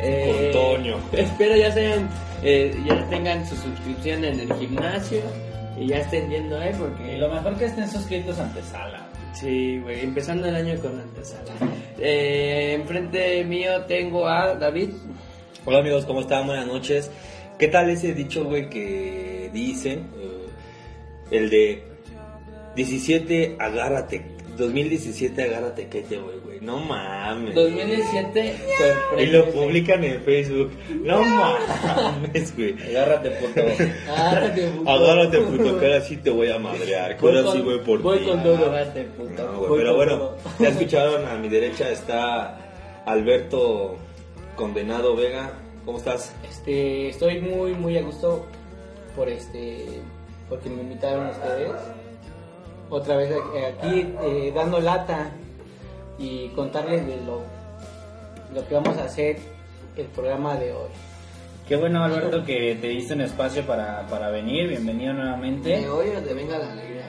Con Toño. Espero ya tengan su suscripción en el gimnasio y ya estén yendo, porque... Y lo mejor que estén suscritos a Antesala. Sí, güey, empezando el año con Antesala. Enfrente mío tengo a David. Hola amigos, ¿cómo están? Buenas noches. ¿Qué tal ese dicho, güey, que dicen? El de 17, agárrate. 2017, agárrate que te voy, güey. No mames. 2017, y lo publican en Facebook. No mames, güey. Agárrate, puto. Agárrate, puto, que ahora sí te voy a madrear. Que ahora sí voy por ti. Voy con todo. Agárrate, puto. No, güey, pero bueno, ya escucharon, a mi derecha está Alberto Condenado Vega. ¿Cómo estás? Estoy muy a gusto porque me invitaron ustedes. Otra vez aquí dando lata y contarles de lo que vamos a hacer el programa de hoy. Qué bueno, Alberto, que te diste un espacio para venir. Bienvenido nuevamente. ¿De hoy o de Venga la Alegría?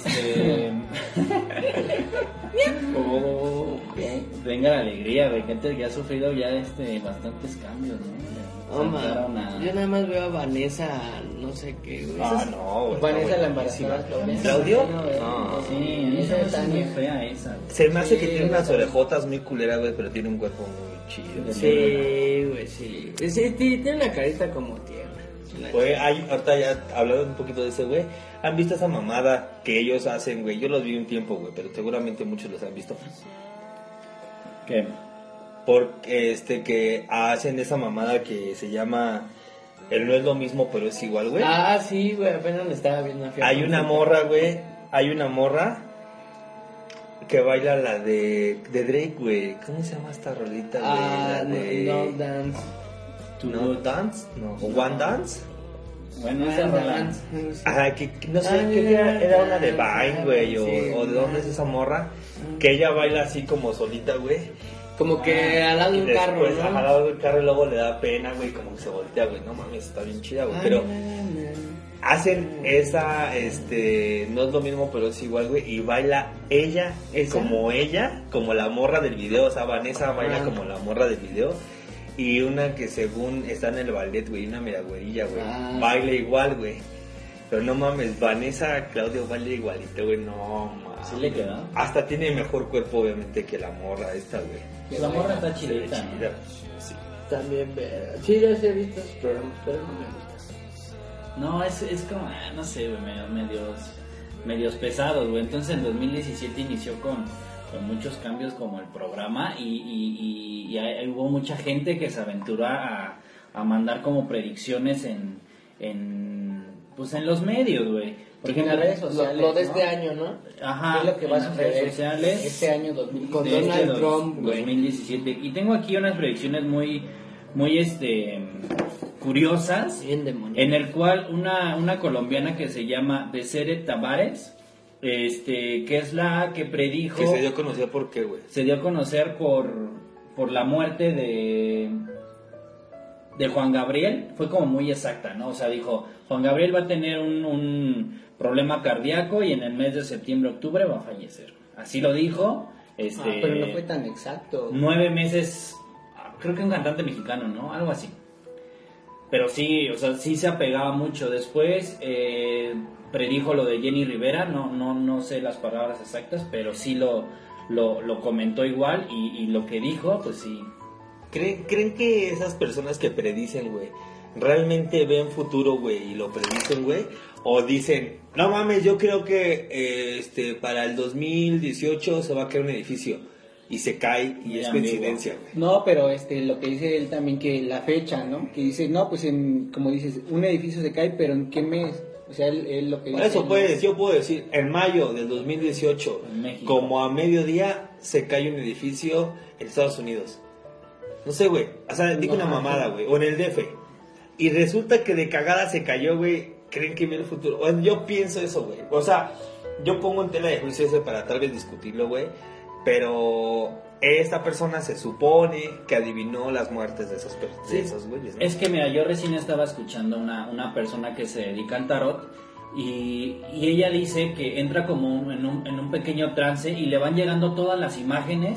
Venga la alegría, güey. Gente que ha sufrido ya bastantes cambios, ¿no? Yo nada más veo a Vanessa, no sé qué, güey. No, güey. Vanessa la embarazada. ¿Claudio? No, sí, esa es muy fea esa. Se me hace que tiene unas orejotas muy culeras, güey, pero tiene un cuerpo muy chido. Sí, güey, sí. Sí, tiene una carita como tierna. Güey, ahorita ya hablando un poquito de ese, güey. ¿Han visto esa mamada que ellos hacen, güey? Yo los vi un tiempo, güey, pero seguramente muchos los han visto. ¿Qué? Porque que hacen esa mamada que se llama el no es lo mismo pero es igual, güey. Ah, sí, güey, apenas me estaba viendo. Hay una morra, güey, que baila la de Drake, güey. ¿Cómo se llama esta rolita, güey? La de No Dance. No Dance, no, One Dance. Bueno, esa rola. Ajá, que no sé, que era una de Vine, güey, o de dónde es esa morra, que ella baila así como solita, güey. Como que al lado de un carro, después, ¿no? Al lado de un carro y luego le da pena, güey, como que se voltea, güey. No mames, está bien chida, güey. Pero hacen esa, no es lo mismo, pero es igual, güey. Y baila ella, como la morra del video. O sea, Vanessa baila como la morra del video. Y una que según está en el ballet, güey, una miragüerilla, güey. Baila igual, güey. Pero no mames, Vanessa, Claudio baila igualito, güey. No mames. ¿Sí le queda? Hasta tiene mejor cuerpo, obviamente, que la morra esta, güey. La morra está chidita, chida. Sí. También, sí, ya he visto sus programas, pero no me gusta. No, es como, no sé, güey, medios pesados, güey. Entonces en 2017 inició con muchos cambios como el programa y hubo mucha gente que se aventuró a mandar como predicciones en los medios, güey. Por ejemplo, en las redes sociales, lo de este año, ¿no? Ajá, es lo que va a suceder redes sociales este año 2017. Con Donald Trump, güey. 2017. Y tengo aquí unas predicciones muy curiosas, Bien demonio. en el cual una colombiana que se llama Desere Tavares, que es la que predijo, Que se dio a conocer por qué, güey. se dio a conocer por la muerte de Juan Gabriel. Fue como muy exacta, ¿no? O sea, dijo, Juan Gabriel va a tener un problema cardíaco y en el mes de septiembre-octubre va a fallecer. Así lo dijo. Pero no fue tan exacto. 9 meses, creo que un cantante mexicano, ¿no? Algo así. Pero sí, o sea, sí se apegaba mucho. Después predijo lo de Jenny Rivera, no sé las palabras exactas, pero sí lo comentó igual y lo que dijo, pues sí. ¿Creen que esas personas que predicen, güey, realmente ven futuro, güey, y lo predicen, güey? O dicen, no mames, yo creo que para el 2018 se va a caer un edificio y se cae y es coincidencia, güey. No, pero lo que dice él también, que la fecha, ¿no? Que dice, no, pues como dices, un edificio se cae, pero ¿en qué mes? O sea, él lo que Por dice... eso yo puedo decir, en mayo del 2018, En México. como a mediodía, se cae un edificio en Estados Unidos. No sé, güey, o sea, digo una mamada, güey, o en el DF. Y resulta que de cagada se cayó, güey. ¿Creen que viene el futuro? Bueno, yo pienso eso, güey. O sea, yo pongo en tela de juicio eso para tal vez discutirlo, güey. Pero esta persona se supone que adivinó las muertes de esos güeyes, ¿no? Es que mira, yo recién estaba escuchando una persona que se dedica al tarot y ella dice que entra como en un pequeño trance y le van llegando todas las imágenes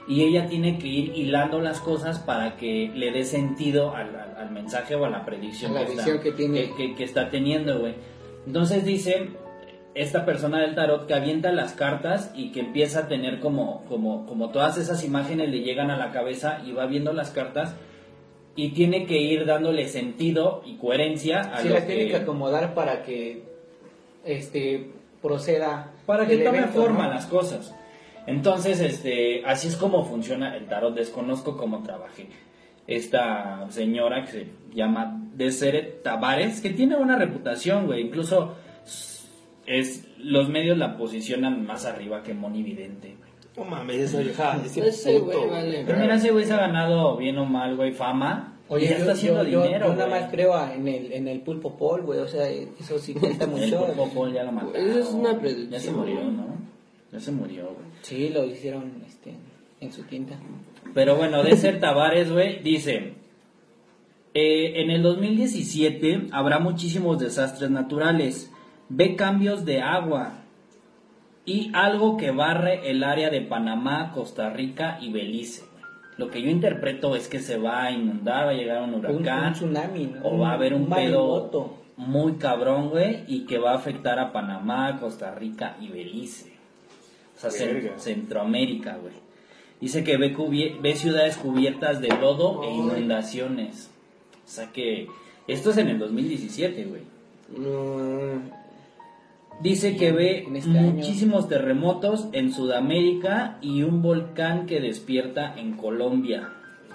y ella tiene que ir hilando las cosas para que le dé sentido al mensaje o a la predicción, que está teniendo, güey. Entonces dice esta persona del tarot que avienta las cartas y que empieza a tener como todas esas imágenes le llegan a la cabeza y va viendo las cartas y tiene que ir dándole sentido y coherencia a sí, la tiene que acomodar para que proceda, para que tome evento, forma, ¿no? las cosas. Entonces así es como funciona el tarot. Desconozco cómo trabaje esta señora que se llama Deseret Tavares, que tiene buena reputación, güey. Incluso los medios la posicionan más arriba que Moni Vidente, güey. No mames, esa vieja. Ese güey vale. Pero mira, ese güey se ha ganado bien o mal, güey, fama. Oye, y ya está haciendo dinero, yo nada güey. más creo en el Pulpo Paul, güey, o sea, eso sí cuenta El mucho. Pulpo Paul ya lo mataron. Eso es una predicción. Ya se murió, ¿no? Ya se murió, güey. Sí, lo hicieron en su tinta. Pero bueno, Desert Tavares, güey, dice: en el 2017 habrá muchísimos desastres naturales. Ve cambios de agua y algo que barre el área de Panamá, Costa Rica y Belice, güey. Lo que yo interpreto es que se va a inundar, va a llegar un huracán, un tsunami, ¿no? o va a haber un pedo maremoto muy cabrón, güey, y que va a afectar a Panamá, Costa Rica y Belice. O sea, Centroamérica, güey. Dice que ve ciudades cubiertas de lodo e inundaciones. O sea que esto es en el 2017, güey. Dice que ve muchísimos terremotos en Sudamérica y un volcán que despierta en Colombia.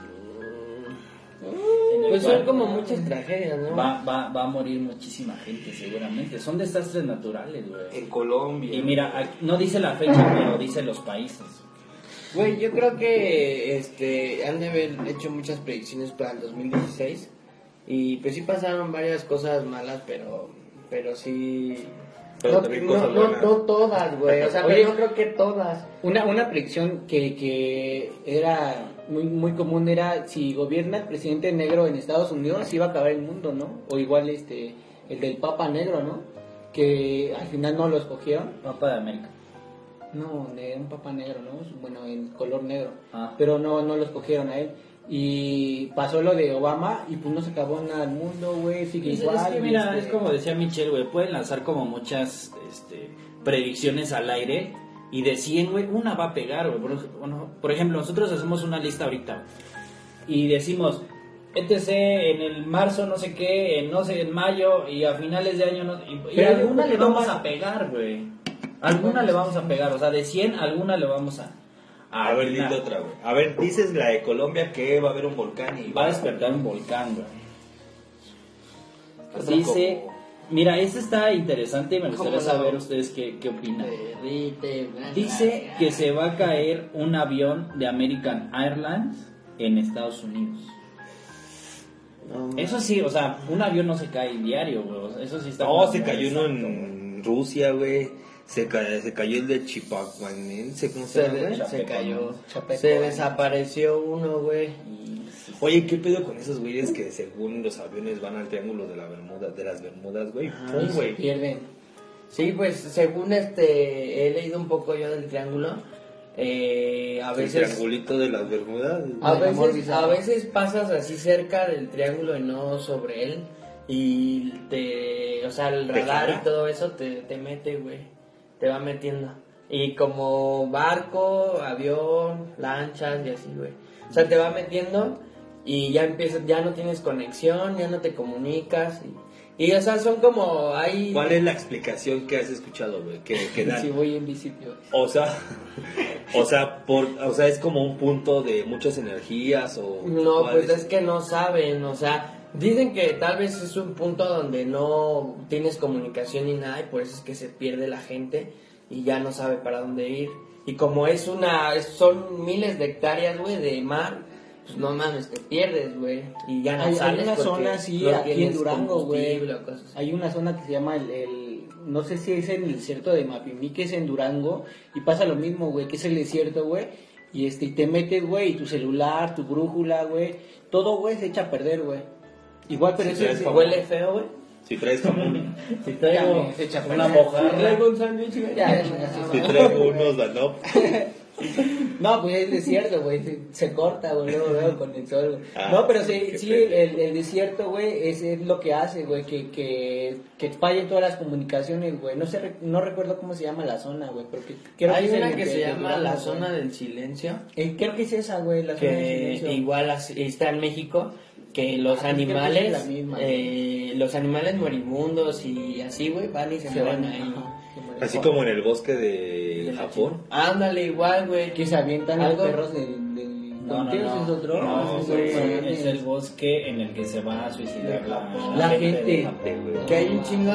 Pues son como muchas tragedias, ¿no? Va a morir muchísima gente seguramente. Son desastres naturales, güey. En Colombia. Y mira, no dice la fecha, pero dice los países. Güey, yo creo que han de haber hecho muchas predicciones para el 2016 y pues sí pasaron varias cosas malas, pero sí. Pero también cosas buenas. No todas, güey, o sea, Oye, pero yo creo que todas. Una predicción que era muy común era si gobierna el presidente negro en Estados Unidos iba a acabar el mundo, ¿no? O igual el del Papa Negro, ¿no? Que al final no lo escogieron. Papa de América. No, de un Papa Negro, ¿no? Bueno, en color negro. Ah. Pero no lo escogieron a él. Y pasó lo de Obama y pues no se acabó nada el mundo, güey, sigue igual. Es que mira, es como decía Michelle, güey, pueden lanzar como muchas predicciones al aire y de 100, güey, una va a pegar, güey. Por ejemplo, nosotros hacemos una lista ahorita, güey, y decimos, etc. en el marzo no sé qué, en mayo y a finales de año no, y Pero alguna le vamos a pegar, güey. Alguna le vamos a pegar, o sea, de 100 alguna le vamos a ver, dile otra, güey. A ver, dices la de Colombia que va a haber un volcán y va a despertar un volcán, güey. Otra Dice, como- mira, este está interesante y me gustaría ¿Cómo no? saber ustedes qué opinan. Derrite, bla, Dice bla, que se va a caer un avión de American Airlines en Estados Unidos. no, Eso sí, o sea, un avión no se cae diario, güey. O sea, eso sí está. No, como se muy cayó uno exacto, güey. en Rusia, güey. Se cayó el de Chipacuanense, ¿cómo se llama, güey? se cayó. Chapeco. Se desapareció uno, güey. Oye, ¿qué pedo con esos güeyes que según los aviones van al triángulo de las Bermudas, güey? ¡Pum, Y se güey! pierden. Sí, pues según he leído un poco yo del triángulo. A El veces triangulito de las Bermudas. a veces pasas así cerca del triángulo y no sobre él. Y o sea, el ¿Te radar jala? y todo eso te mete, güey. Te va metiendo. Y como barco, avión, lanchas y así, güey. O sea, te va metiendo y ya no tienes conexión, ya no te comunicas. Y o sea, son como hay... ¿Cuál es la explicación que has escuchado, güey? Que dan? Si voy en bicicleta. O sea, es como un punto de muchas energías o... No, ¿cuál pues es que no saben, o sea, dicen que tal vez es un punto donde no tienes comunicación ni nada y por eso es que se pierde la gente y ya no sabe para dónde ir. Y como son miles de hectáreas, güey, de mar, pues no mames, te pierdes, güey, y ya no Hay sales una porque zona así, no aquí en tienes Durango, güey. combustible o cosas así. Hay una zona que se llama no sé si es en el desierto de Mapimí, que es en Durango, y pasa lo mismo, güey, que es el desierto, güey, y te metes, güey, y tu celular, tu brújula, güey, todo, güey, se echa a perder, güey. Igual, pero Sí, eso traes es... como- Huele feo, güey. Si traes jamón, Si traigo Se echa a una perder. mojarra. Traigo un sándwich, güey. Ya, chingas, si traigo unos Danop. No, pues es desierto, güey. Se corta, güey, luego con el sol, güey. Ah, No, pero qué sí, pendejo. el desierto, güey, es lo que hace, güey, que fallen todas las comunicaciones, güey. No recuerdo cómo se llama la zona, güey, pero creo Hay es una el que de- se de llama Durango, la güey. zona del silencio, Creo que es esa, güey, la zona del que silencio. igual está en México, que los Ah, creo que animales, es la misma, los animales moribundos y así, güey, van y se mueren ahí. ajá, se mueren. Así como en el bosque De de la Japón. chingada. Ándale, igual, güey. Que se avientan Algo- los perros del No, ¿qué es otro? No, Esos güey, son es el bosque en el que se va a suicidar La gente. de Japón, güey. Que hay un chingo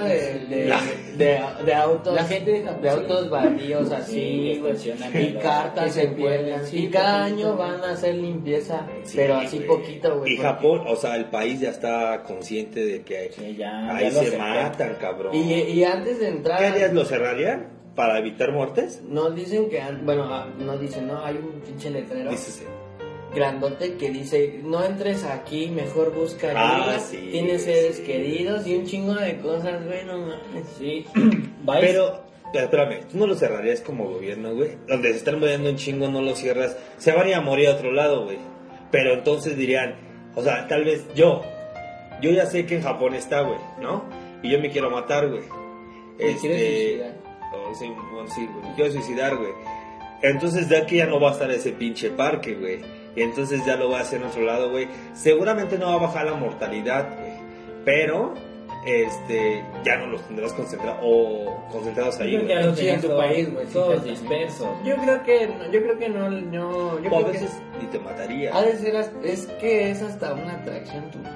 de autos, La gente de Japón, de autos baldíos Sí, así, güey, estacionan y en los- cartas que se se pierden. pierden, sí, Y cada poquito. año van a hacer limpieza, Sí, pero así güey. poquito, güey. Y porque- Japón, o sea, el país ya está consciente de que Sí, ya ahí lo se acepté. matan, cabrón. Y antes de entrar... ¿Qué harías? ¿Lo cerrarían para evitar muertes? No dicen que... Bueno, no dicen, no, hay un pinche letrero Dícese. grandote que dice, no entres aquí, mejor busca Ah, ayuda, sí, tienes seres sí. queridos y un chingo de cosas, güey, no mames. Sí, vais- Pero, espérame, tú no lo cerrarías como gobierno, güey. Donde se están muriendo un chingo, no lo cierras. Se van a ir a morir a otro lado, güey. Pero entonces dirían, o sea, tal vez yo ya sé que en Japón está, güey, ¿no? Y yo me quiero matar, güey. ¿Te quieres suicidar? Sí, bueno, sí, güey, me quiero suicidar, güey. Entonces de aquí ya no va a estar ese pinche parque, güey. Y entonces ya lo va a hacer en otro lado, güey. Seguramente no va a bajar la mortalidad, güey. Pero, ya no los tendrás concentrados ahí, Yo creo que güey. ya lo Sí, en tenías tu todo- país, güey, sí, todos sí. dispersos. Yo creo que no, yo O creo a que veces ni te mataría. ha de ser, es que es hasta una atracción turística.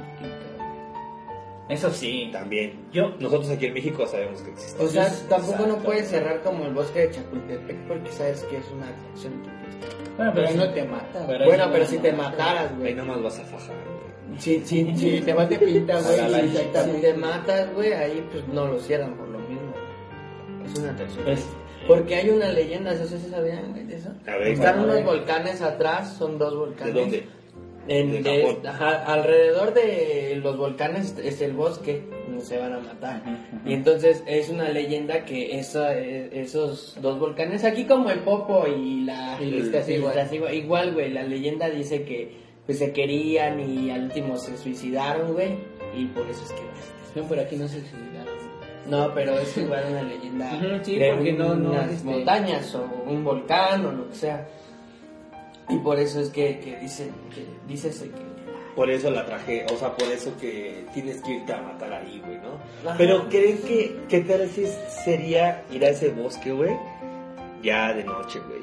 Eso sí. También. Yo, Nosotros aquí en México sabemos que existe. O sea, tampoco no Exacto. puedes cerrar como el bosque de Chapultepec porque sabes que es una atracción turística. bueno, Pero sí. no te mata. Pero- Bueno, ahí pero no- si te mataras, Ahí güey. nomás vas a fajar, güey. Si te vas de pinta, güey. Ojalá y- si Exactamente. te matas, güey, ahí pues no lo cierran por lo mismo. Es una atracción. Pues, Porque hay una leyenda, ¿eso sí sabían, güey, de eso? A ver, Están a unos ver. volcanes atrás, son dos ¿De volcanes. dónde? En, De Japón. alrededor de los volcanes es el bosque donde se van a matar. Y entonces es una leyenda que esos dos volcanes, aquí como el Popo y la Y el Iztaccíhuatl. igual, güey, la leyenda dice que pues se querían y al último se suicidaron, güey, y por eso es que No, pero aquí no se suicidaron. no, pero es igual una leyenda Ujú, sí, de porque no, unas montañas o un volcán o lo que sea. Y por eso es que dicen que dícese que Por eso la traje, o sea, por eso que tienes que irte a matar ahí, güey, ¿no? Ajá. Pero ¿creen que qué tal si sería ir a ese bosque, güey? Ya de noche, güey.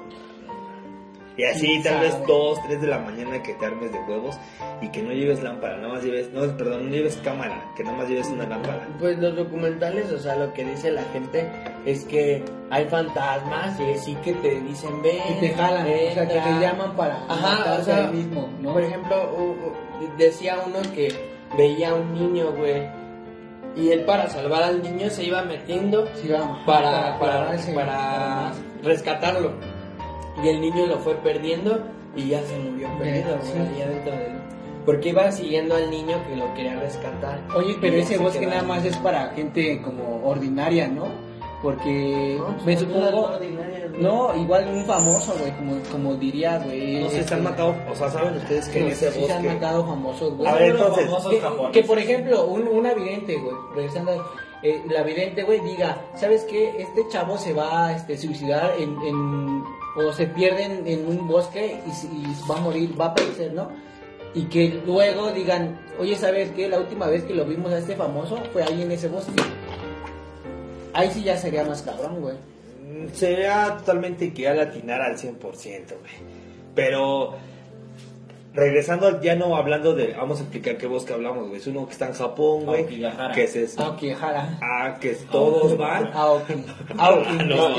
Y así ¿Quién tal vez sabe? 2, 3 de la mañana que te armes de huevos y que no lleves lámpara, nada más lleves, no, perdón, no lleves cámara, que nada más lleves una lámpara. pues los documentales, o sea, lo que dice la gente es que hay fantasmas y sí que te dicen ven, Y te jalan, o sea, que te entra". llaman para Ajá, matarte o sea, ahí mismo, ¿no? Por ejemplo, decía uno que veía a un niño, güey, y él para salvar al niño se iba metiendo Sí, vamos, para clavarse, rescatarlo. Y el niño lo fue perdiendo y ya se murió perdido, sí. güey, ahí adentro de él. Porque iba siguiendo al niño que lo quería rescatar. Oye, pero Y ya ese se bosque quedaba. nada más es para gente como ordinaria, ¿no? Porque No, pues, me no, supongo... ordinario, güey. No, igual un famoso, güey, como diría, güey. No se están matando, o sea, ¿saben ustedes que en ese Sí se han bosque? matado famosos, güey. A ver, entonces, famosos Que, japoneses. que, por ejemplo, una vidente, güey, regresando, la vidente, güey, diga, ¿sabes qué? Este chavo se va a suicidar o se pierde en un bosque y va a morir, va a perecer, ¿no? Y que luego digan, oye, ¿sabes qué? La última vez que lo vimos a este famoso fue ahí en ese bosque. Ahí sí ya sería más cabrón, güey. Sería totalmente que ya latinar al 100%, güey. Pero regresando, ya no hablando de, vamos a explicar qué bosque hablamos, güey. Es uno que está en Japón, güey. Aokigahara. Que es eso. Aokigahara. Que todos van. Aoki. No,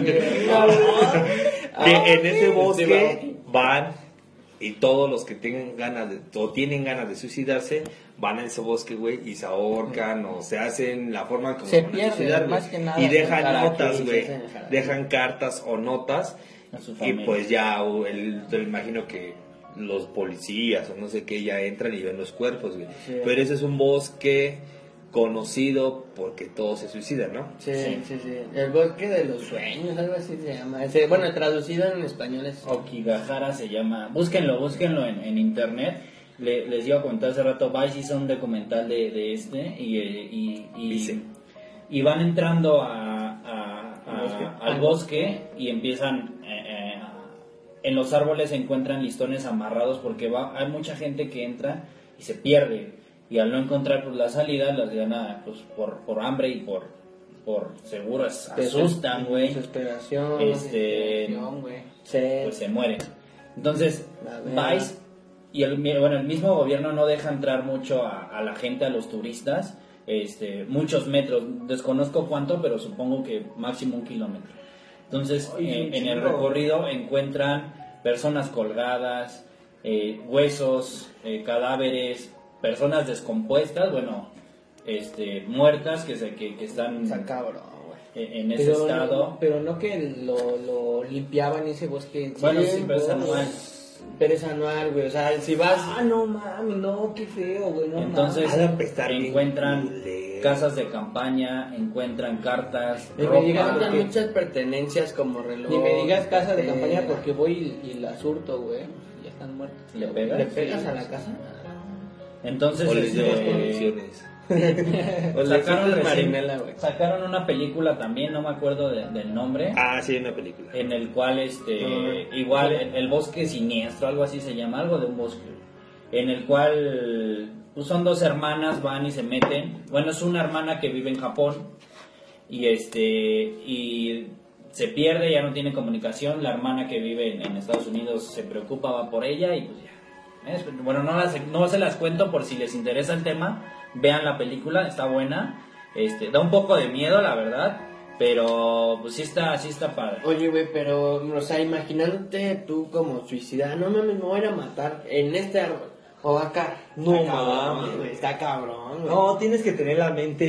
que en ese bosque van y todos los que tengan ganas o tienen ganas de suicidarse van a ese bosque, güey, y se ahorcan o se hacen la forma como Se van a pierden, suicidar, güey. más que nada, y dejan ¿no? notas, Sí, güey, sí, sí. dejan cartas o notas A su y familia. pues ya yo imagino que los policías o no sé qué ya entran y ven los cuerpos, güey. Sí. Pero ese es un bosque conocido porque todos se suicidan, ¿no? Sí. El bosque de los sueños, algo así se llama. Bueno, traducido en español es... Okigahara se llama. Búsquenlo en internet. Les iba a comentar hace rato, Vice hizo un documental de este y van entrando al bosque y empiezan en los árboles se encuentran listones amarrados porque hay mucha gente que entra y se pierde y al no encontrar pues, la salida las gana pues, por hambre y por seguros asustan, güey. Desesperación, güey. Pues se mueren. Entonces Vice y el mismo gobierno no deja entrar mucho a la gente, a los turistas, muchos metros, desconozco cuánto, pero supongo que máximo 1 kilómetro. Entonces, en el recorrido encuentran personas colgadas, huesos, cadáveres, personas descompuestas, muertas que están en ese estado. Pero no que lo limpiaban ese bosque. Bueno, sí, pero es anual. Pero es anual, güey, o sea, si vas... no mami, no, qué feo, güey, no. Entonces mames. encuentran casas de campaña, encuentran cartas, ropa, muchas pertenencias como reloj. Ni me digas casa de campaña porque voy y la surto, güey, ya están muertos. ¿Le pegas? ¿Le pegas a la casa? Entonces, o les llevas conexiones. Sacaron una película también, no me acuerdo del nombre. Ah, sí, una película. En el cual, igual, el bosque siniestro, algo así se llama, algo de un bosque. En el cual, pues son 2 hermanas, van y se meten. Bueno, es una hermana que vive en Japón y se pierde, ya no tiene comunicación. La hermana que vive en Estados Unidos se preocupa, va por ella y pues ya. Bueno, no se las cuento por si les interesa el tema. Vean la película, está buena. Da un poco de miedo, la verdad, pero pues sí está padre. Oye, güey, pero, o sea, imaginándote tú como suicida, no mames, me voy a ir a matar en este árbol o acá. No mames, güey, está cabrón, güey. No, tienes que tener la mente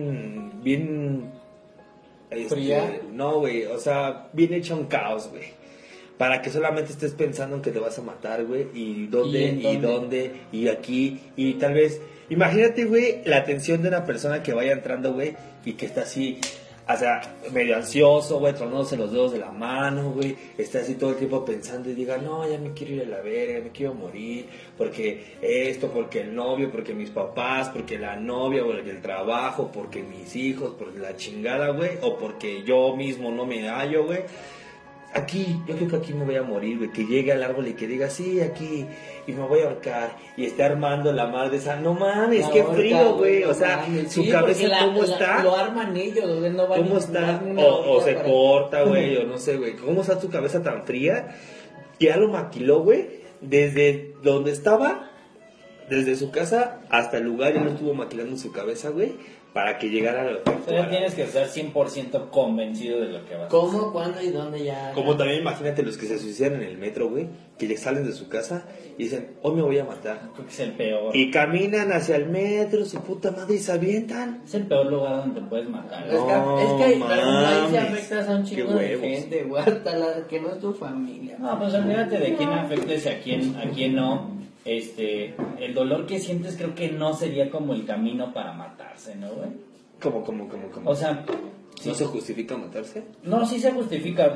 bien fría. No, güey, o sea, bien hecha un caos, güey. Para que solamente estés pensando en que te vas a matar, güey, y dónde, y aquí, y tal vez... Imagínate, güey, la atención de una persona que vaya entrando, güey, y que está así, o sea, medio ansioso, güey, tronándose los dedos de la mano, güey, está así todo el tiempo pensando y diga, no, ya me quiero ir a la verga, me quiero morir, porque esto, porque el novio, porque mis papás, porque la novia, porque el trabajo, porque mis hijos, porque la chingada, güey, o porque yo mismo no me hallo, güey. Aquí, yo creo que aquí me voy a morir, güey, que llegue al árbol y que diga, sí, aquí, y me voy a ahorcar, y esté armando la madre esa, no mames, qué frío, güey, o sea, su cabeza, ¿cómo está? Lo arman ellos, güey, no van. ¿Cómo está? O se corta, güey, o no sé, güey, ¿cómo está su cabeza tan fría? Que ya lo maquiló, güey, desde donde estaba, desde su casa hasta el lugar, ya lo estuvo maquilando su cabeza, güey, para que llegara a lo que ya tienes que estar 100% convencido de lo que vas a hacer. ¿Cómo, cuándo y dónde ya? Como también imagínate los que se suicidan en el metro, güey, que ya salen de su casa y dicen, hoy me voy a matar. Creo que es el peor. Y caminan hacia el metro, su puta madre, y se avientan. Es el peor lugar donde te puedes matar. No, es que ahí mames, se afectas a un chingo qué de huevos. gente, güey, hasta la que no es tu familia. No, pues olvídate de quién afectes y a quién no. El dolor que sientes creo que no sería como el camino para matarse, ¿no, güey? ¿Cómo? O sea... ¿No se justifica matarse? No, sí se justifica.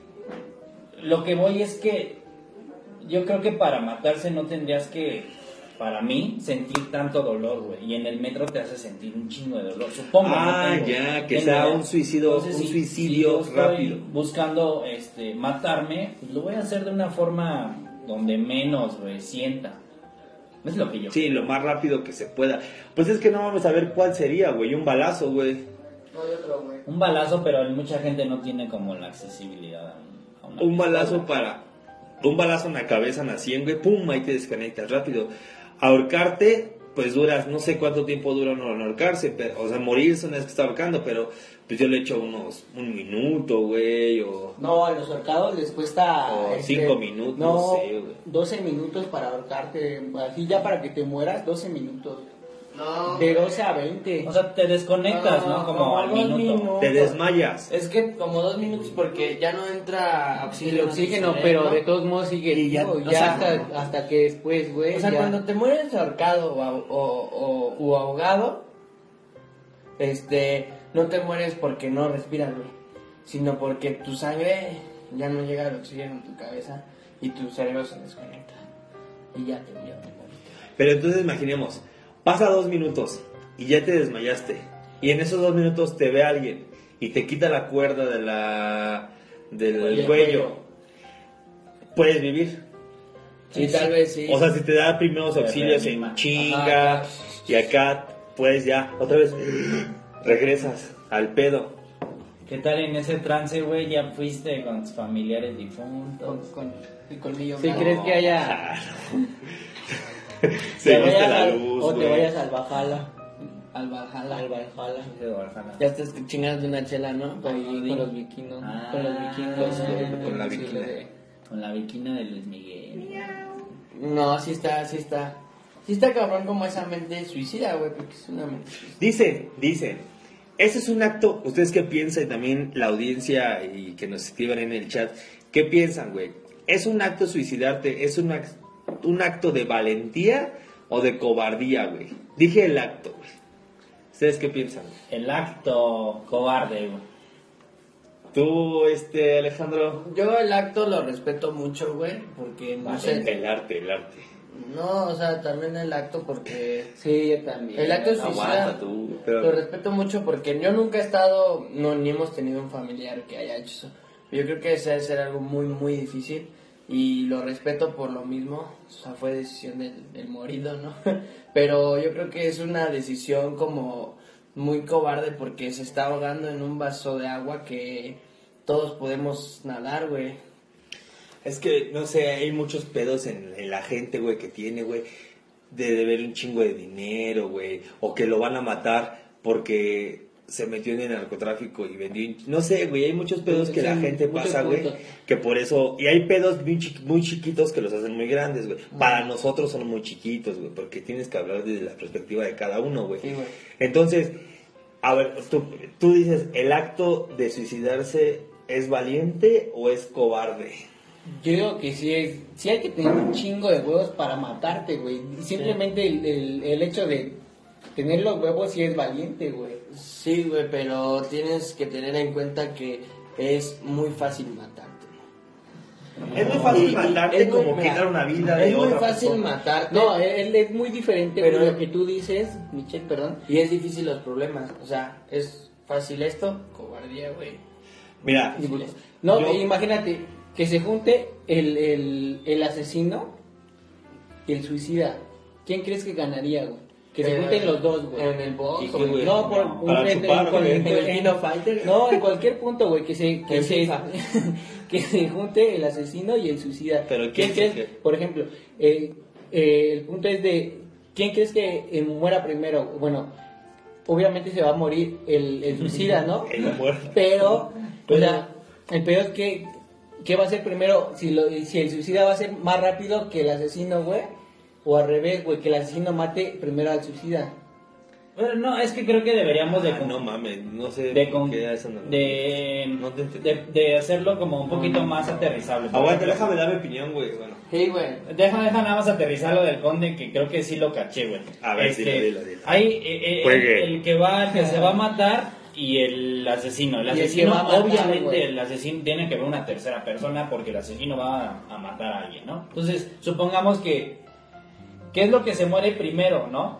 Lo que voy es que yo creo que para matarse no tendrías que, para mí, sentir tanto dolor, güey. Y en el metro te hace sentir un chingo de dolor. Supongo. Ya, que sea un suicidio, entonces, un si suicidio yo estoy rápido. buscando matarme, pues lo voy a hacer de una forma donde menos, güey, sienta. Es lo que yo Sí, creo. lo más rápido que se pueda. Pues es que no vamos a ver cuál sería, güey. Un balazo, güey. No hay otro, güey. Un balazo, pero mucha gente no tiene como la accesibilidad a una Un balazo pistola. un balazo en la cabeza en la 100, güey, pum, ahí te desconectas rápido. Ahorcarte, pues duras, no sé cuánto tiempo dura uno ahorcarse, pero, o sea, morirse una vez que está ahorcando, pero pues yo le echo un minuto, güey, o... No, a los ahorcados les cuesta... O 5 minutos, no sé, güey. 12 minutos para ahorcarte, así ya para que te mueras, 12 minutos. No. De 12 a 20. O sea, te desconectas, ¿no? Como al 2 minuto. minutos. Te desmayas. Es que como 2 minutos porque ya no entra El oxígeno. oxígeno, en tu pero cerebro. de todos modos sigue Y ya, vivo, o ya sea, hasta que después, güey. O sea, ya. cuando te mueres ahorcado o ahogado, no te mueres porque no respiras, güey, sino porque tu sangre ya no llega al oxígeno en tu cabeza y tu cerebro se desconecta y ya te moriste. Pero entonces imaginemos, pasa 2 minutos y ya te desmayaste. Y en esos 2 minutos te ve alguien y te quita la cuerda del cuello. ¿Puedes vivir? Sí, tal vez sí. O sea, si te da primeros auxilios en chinga. Ajá. Y acá, pues ya, otra vez, regresas al pedo. ¿Qué tal en ese trance, güey? ¿Ya fuiste con tus familiares difuntos? Con el colmillo. ¿Sí crees que haya...? Se viste la luz, o te vayas al Valhalla. Al Valhalla. Ya estás chingando una chela, ¿no? Con los vikingos. Con los vikingos. Con la viquina. Con la viquina de Luis Miguel. No, sí está. Sí está cabrón como esa mente suicida, güey, porque es una mente suicida. Dicen, ese es un acto, ¿ustedes qué piensan? Y también la audiencia y que nos escriban en el chat, ¿qué piensan, güey? ¿Es un acto suicidarte? ¿Es un acto de valentía o de cobardía, güey? Dije el acto, güey. ¿Ustedes qué piensan? El acto cobarde, güey. ¿Tú, Alejandro? Yo el acto lo respeto mucho, güey, porque no sé... El arte. No, o sea, también el acto porque... Sí, yo también. El acto suicida lo respeto mucho porque yo nunca he estado, ni hemos tenido un familiar que haya hecho eso. Yo creo que ese debe ser algo muy, muy difícil y lo respeto por lo mismo. O sea, fue decisión del morido, ¿no? Pero yo creo que es una decisión como muy cobarde porque se está ahogando en un vaso de agua que todos podemos nadar, güey. Es que, no sé, hay muchos pedos en la gente, güey, que tiene, güey, de deber un chingo de dinero, güey, o que lo van a matar porque se metió en el narcotráfico y vendió... No sé, güey, hay muchos pedos que la gente pasa, güey, que por eso... Y hay pedos muy chiquitos que los hacen muy grandes, güey. Para nosotros son muy chiquitos, güey, porque tienes que hablar desde la perspectiva de cada uno, güey. Sí, güey. Entonces, a ver, tú dices, ¿el acto de suicidarse es valiente o es cobarde? Yo digo que sí hay que tener un chingo de huevos para matarte, güey. Simplemente el hecho de tener los huevos sí es valiente, güey. Sí, güey, pero tienes que tener en cuenta que es muy fácil matarte. Es muy fácil matarte como quitar una vida de otra persona. Es muy fácil matarte. No, es muy diferente, pero lo que tú dices, Michelle, perdón. Y es difícil los problemas. O sea, es fácil esto, cobardía, güey. Mira, imagínate que se junte el asesino y el suicida. ¿Quién crees que ganaría, güey? Que se junten los dos, güey. En el box, güey. No, en el Kino Fighter. No, en cualquier punto, güey, que se junte el asesino y el suicida. Pero ¿quién crees? Por ejemplo, el punto es de ¿quién crees que muera primero? Bueno, obviamente se va a morir el suicida, ¿no? Pero, o sea, el peor es que ¿qué va a ser primero? Si el suicida va a ser más rápido que el asesino, güey. O al revés, güey, que el asesino mate primero al suicida. Bueno, no, es que creo que deberíamos no mames, no sé de hacerlo como un poquito más aterrizable. Aguanta, déjame dar mi opinión, güey. Bueno. Sí, güey. Deja nada más aterrizar lo del conde, que creo que sí lo caché, güey. A ver, dilo. Hay el que se va a matar y el asesino. El asesino, obviamente, el asesino tiene que ver una tercera persona porque el asesino va a matar a alguien, ¿no? Entonces, supongamos que ¿qué es lo que se muere primero, no?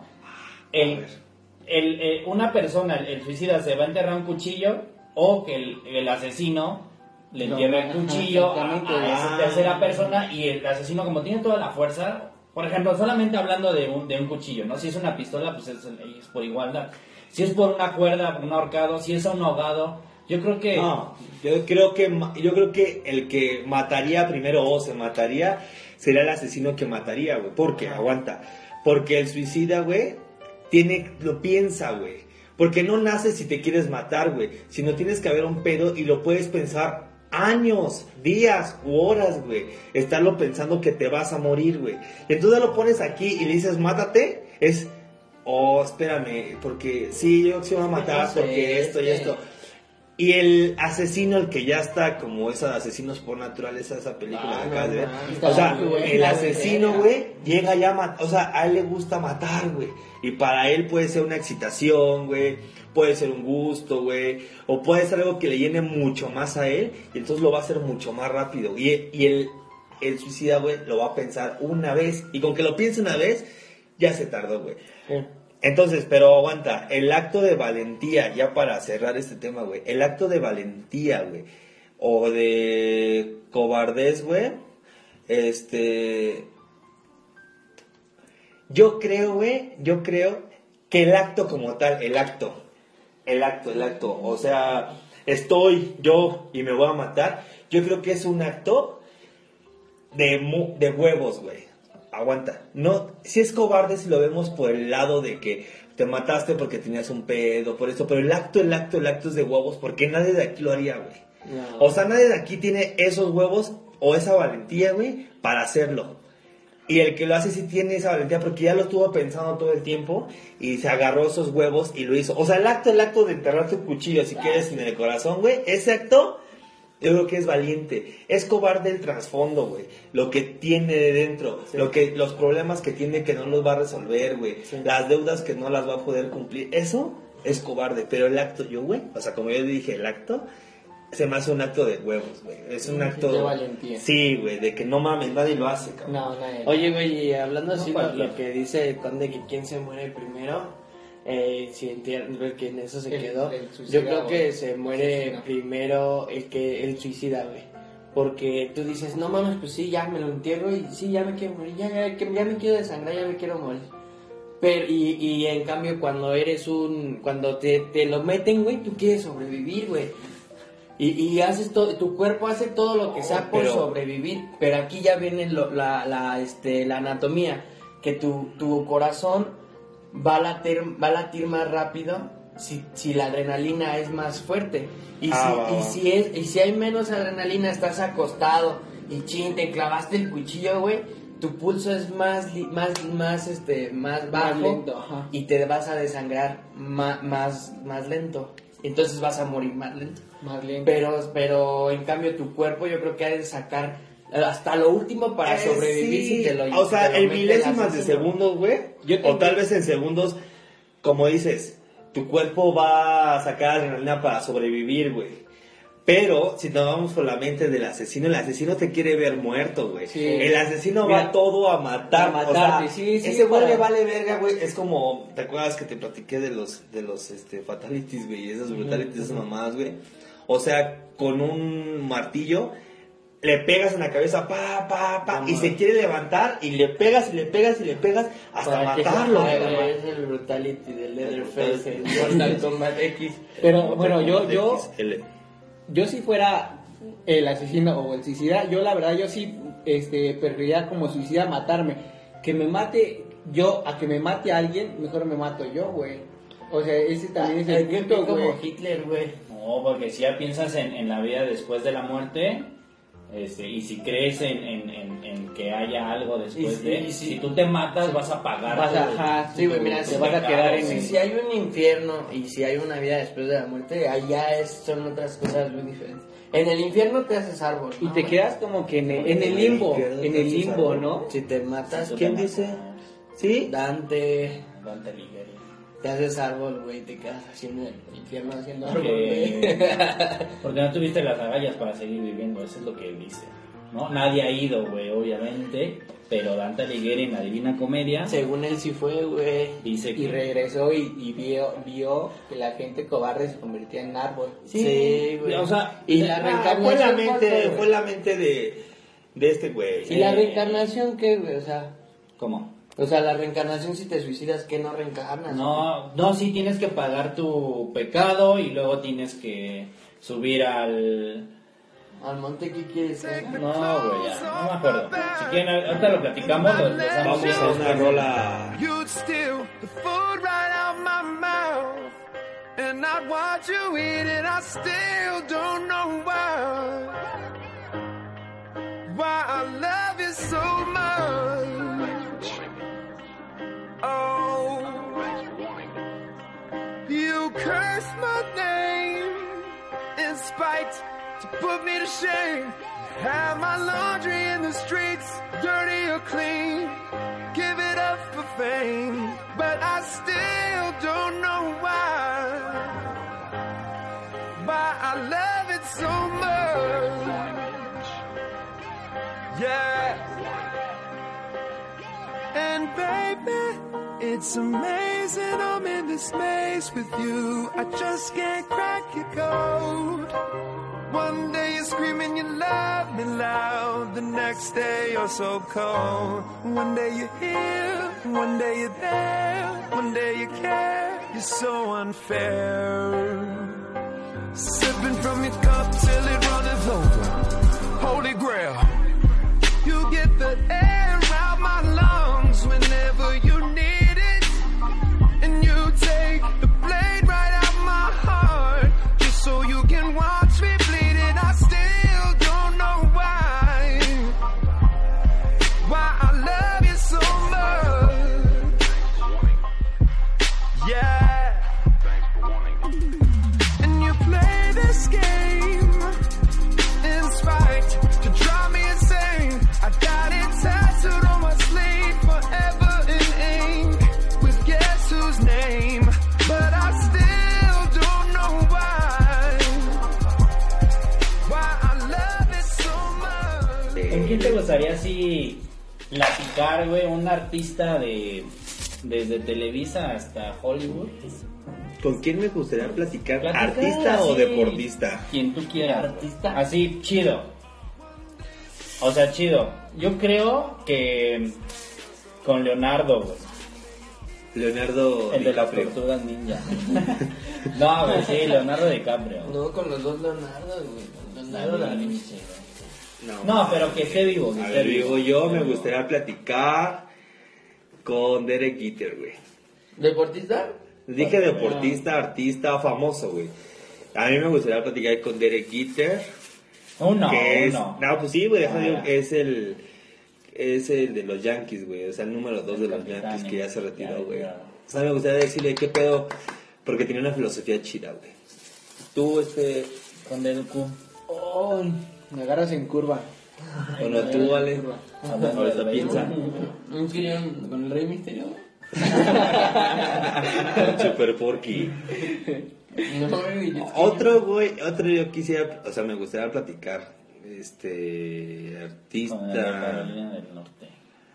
Una persona, el suicida, se va a enterrar un cuchillo o que el asesino le entierra el cuchillo a esa tercera persona y el asesino, como tiene toda la fuerza, por ejemplo, solamente hablando de un cuchillo, ¿no? Si es una pistola, pues es por igualdad. Si es por una cuerda, un ahorcado, si es un ahogado, yo creo que... No, yo creo que el que mataría primero o se mataría sería el asesino que mataría, güey. Porque, aguanta, porque el suicida, güey, lo piensa, güey. Porque no nace si te quieres matar, güey, sino tienes que haber un pedo y lo puedes pensar años, días u horas, güey. Estarlo pensando que te vas a morir, güey. Y entonces lo pones aquí y le dices, mátate, espérame, porque sí, yo sí me voy a matar porque esto y esto. Y el asesino, el que ya está como esos asesinos por naturaleza, esa película que acabas de ver. O sea, el asesino, güey, llega ya a matar. O sea, a él le gusta matar, güey. Y para él puede ser una excitación, güey. Puede ser un gusto, güey. O puede ser algo que le llene mucho más a él. Y entonces lo va a hacer mucho más rápido. Y el suicida, güey, lo va a pensar una vez. Y con que lo piense una vez, ya se tardó, güey. Sí. Entonces, pero aguanta, el acto de valentía, ya para cerrar este tema, güey, el acto de valentía, güey, o de cobardez, güey, yo creo que el acto como tal, el acto, o sea, estoy yo y me voy a matar, yo creo que es un acto de huevos, güey. Aguanta, no, si es cobarde si lo vemos por el lado de que te mataste porque tenías un pedo, por eso, pero el acto es de huevos, porque nadie de aquí lo haría, güey. No. O sea, nadie de aquí tiene esos huevos o esa valentía, güey, para hacerlo. Y el que lo hace sí tiene esa valentía porque ya lo estuvo pensando todo el tiempo y se agarró esos huevos y lo hizo. O sea, el acto de enterrar tu cuchillo, si quieres, en el corazón, güey, ese acto yo creo que es valiente. Es cobarde el trasfondo, güey. Lo que tiene de dentro. Sí. Los problemas que tiene que no los va a resolver, güey. Sí. Las deudas que no las va a poder cumplir. Eso es cobarde. Pero el acto, o sea, como yo dije, el acto se me hace un acto de huevos, güey. Es un acto de valentía. Sí, güey, de que no mames, nadie lo hace, cabrón. No, nadie. Oye, güey, y hablando así de lo que dice el conde, que quién se muere primero, si entiendo que en eso se quedó, yo creo que se muere primero el suicida, güey. Porque tú dices, no mames, pues sí, ya me lo entierro y sí, ya me quiero morir, ya me quiero desangrar, ya me quiero morir. Pero, y en cambio, cuando te lo meten, güey, tú quieres sobrevivir, güey. Y haces todo, tu cuerpo hace todo lo que sea por sobrevivir. Pero aquí ya viene la anatomía, que tu corazón va a latir más rápido si la adrenalina es más fuerte. Y si hay menos adrenalina, estás acostado y te clavaste el cuchillo, güey, tu pulso es más bajo lento, y te vas a desangrar más lento. Entonces vas a morir más lento. Pero en cambio tu cuerpo yo creo que ha de sacar hasta lo último para sobrevivir sí. si te lo O sea, te lo en milésimas de segundos, güey. O tal vez en segundos, como dices, tu cuerpo va a sacar adrenalina para sobrevivir, güey. Pero si nos vamos por la mente del asesino, el asesino te quiere ver muerto, güey. Sí. El asesino va todo a matar. A matarte, o sea, ese güey le vale verga, güey. Es como, ¿te acuerdas que te platiqué de los fatalities, güey? Esas brutalities, esas mamadas, güey. O sea, con un martillo le pegas en la cabeza, y se quiere levantar y le pegas hasta para matarlo. Es el brutality del Leatherface, el Mortal Kombat X. Pero bueno, yo si fuera el asesino o el suicida, yo la verdad, yo sí preferiría como suicida matarme. Que me mate yo, a que me mate a alguien, mejor me mato yo, güey. O sea, ese también es el punto, güey. Como Hitler, güey. No, porque si ya piensas en la vida después de la muerte, y si crees en que haya algo después si tú te matas, vas a pagar. Sí, güey, mira, te vas a quedar en si hay un infierno y si hay una vida después de la muerte, allá son otras cosas muy diferentes. En el infierno te haces árbol. Y te quedas como que en el limbo, ¿no? Si te matas, ¿quién dice? ¿Sí? Dante Alighieri. Te haces árbol, güey, te quedas así en el infierno haciendo árbol, güey. Porque no tuviste las agallas para seguir viviendo, eso es lo que dice, ¿no? Nadie ha ido, güey, obviamente, pero Dante Alighieri en la Divina Comedia, según él sí fue, güey, dice que... Y regresó y vio que la gente cobarde se convertía en árbol. Sí, güey. O sea, y la reencarnación fue la mente de este güey. ¿Y la reencarnación qué, güey? O sea, ¿cómo? O sea, la reencarnación, si te suicidas, ¿qué no reencarnas? No, sí tienes que pagar tu pecado y luego tienes que subir al monte. ¿Qué quieres ser? No, güey, ya, no me acuerdo. Si quieren, ahorita lo platicamos, vamos a una rola. You'd steal the food right out my mouth, and I'd watch you eat it. I still don't know why I love you so much. Oh, you curse my name in spite to put me to shame. Have my laundry in the streets, dirty or clean. Give it up for fame, but I still don't know why I love it so much. Yeah. And baby, it's amazing I'm in this maze with you. I just can't crack your code. One day you're screaming you love me loud, the next day you're so cold. One day you're here, one day you're there, one day you care, you're so unfair. Sipping from your cup till it runneth over, holy grail. You get the air out my lungs whenever you need it, and you take the blade right out my heart, just so you can watch me bleed. I still don't know why I love you so much. Yeah. And you play this game in spite to drive me insane. I got it tattooed on my sleeve, forever in ink, with guess whose name, but I still don't know why I love it so much. ¿Con quién te gustaría así platicar, güey? Un artista desde Televisa hasta Hollywood. ¿Con quién me gustaría platicar? Platicar, ¿Artista o sí. deportista? Quien tú quieras. ¿Artista? Así, chido. O sea, chido. Yo creo que con Leonardo, güey. Leonardo El de las DiCaprio. tortugas ninja. No, güey, sí, Leonardo DiCaprio. No, con los dos Leonardo, güey. Leonardo da Vinci. No, pero que esté vivo. Que A esté ver, vivo. digo yo, me gustaría platicar con Derek Jeter, güey. ¿Deportista? Dije deportista, artista, famoso, güey. A mí me gustaría platicar con Derek Jeter. Uno, que uno. No, pues sí, güey, es el de los Yankees, güey. O sea, el número 2 de los capitán, Yankees que ya se retiró, ya, güey. ya. O sea, me gustaría decirle qué pedo, porque tenía una filosofía chida, güey. Tú, Con Deduku. Ay, me agarras en curva. bueno, tú, vale. Hablando Ahorita del piensa. ¿Un querían con el Rey Misterio? Super Porky. No, güey. Otro yo quisiera, o sea, me gustaría platicar, Con el de artista Carolina del Norte.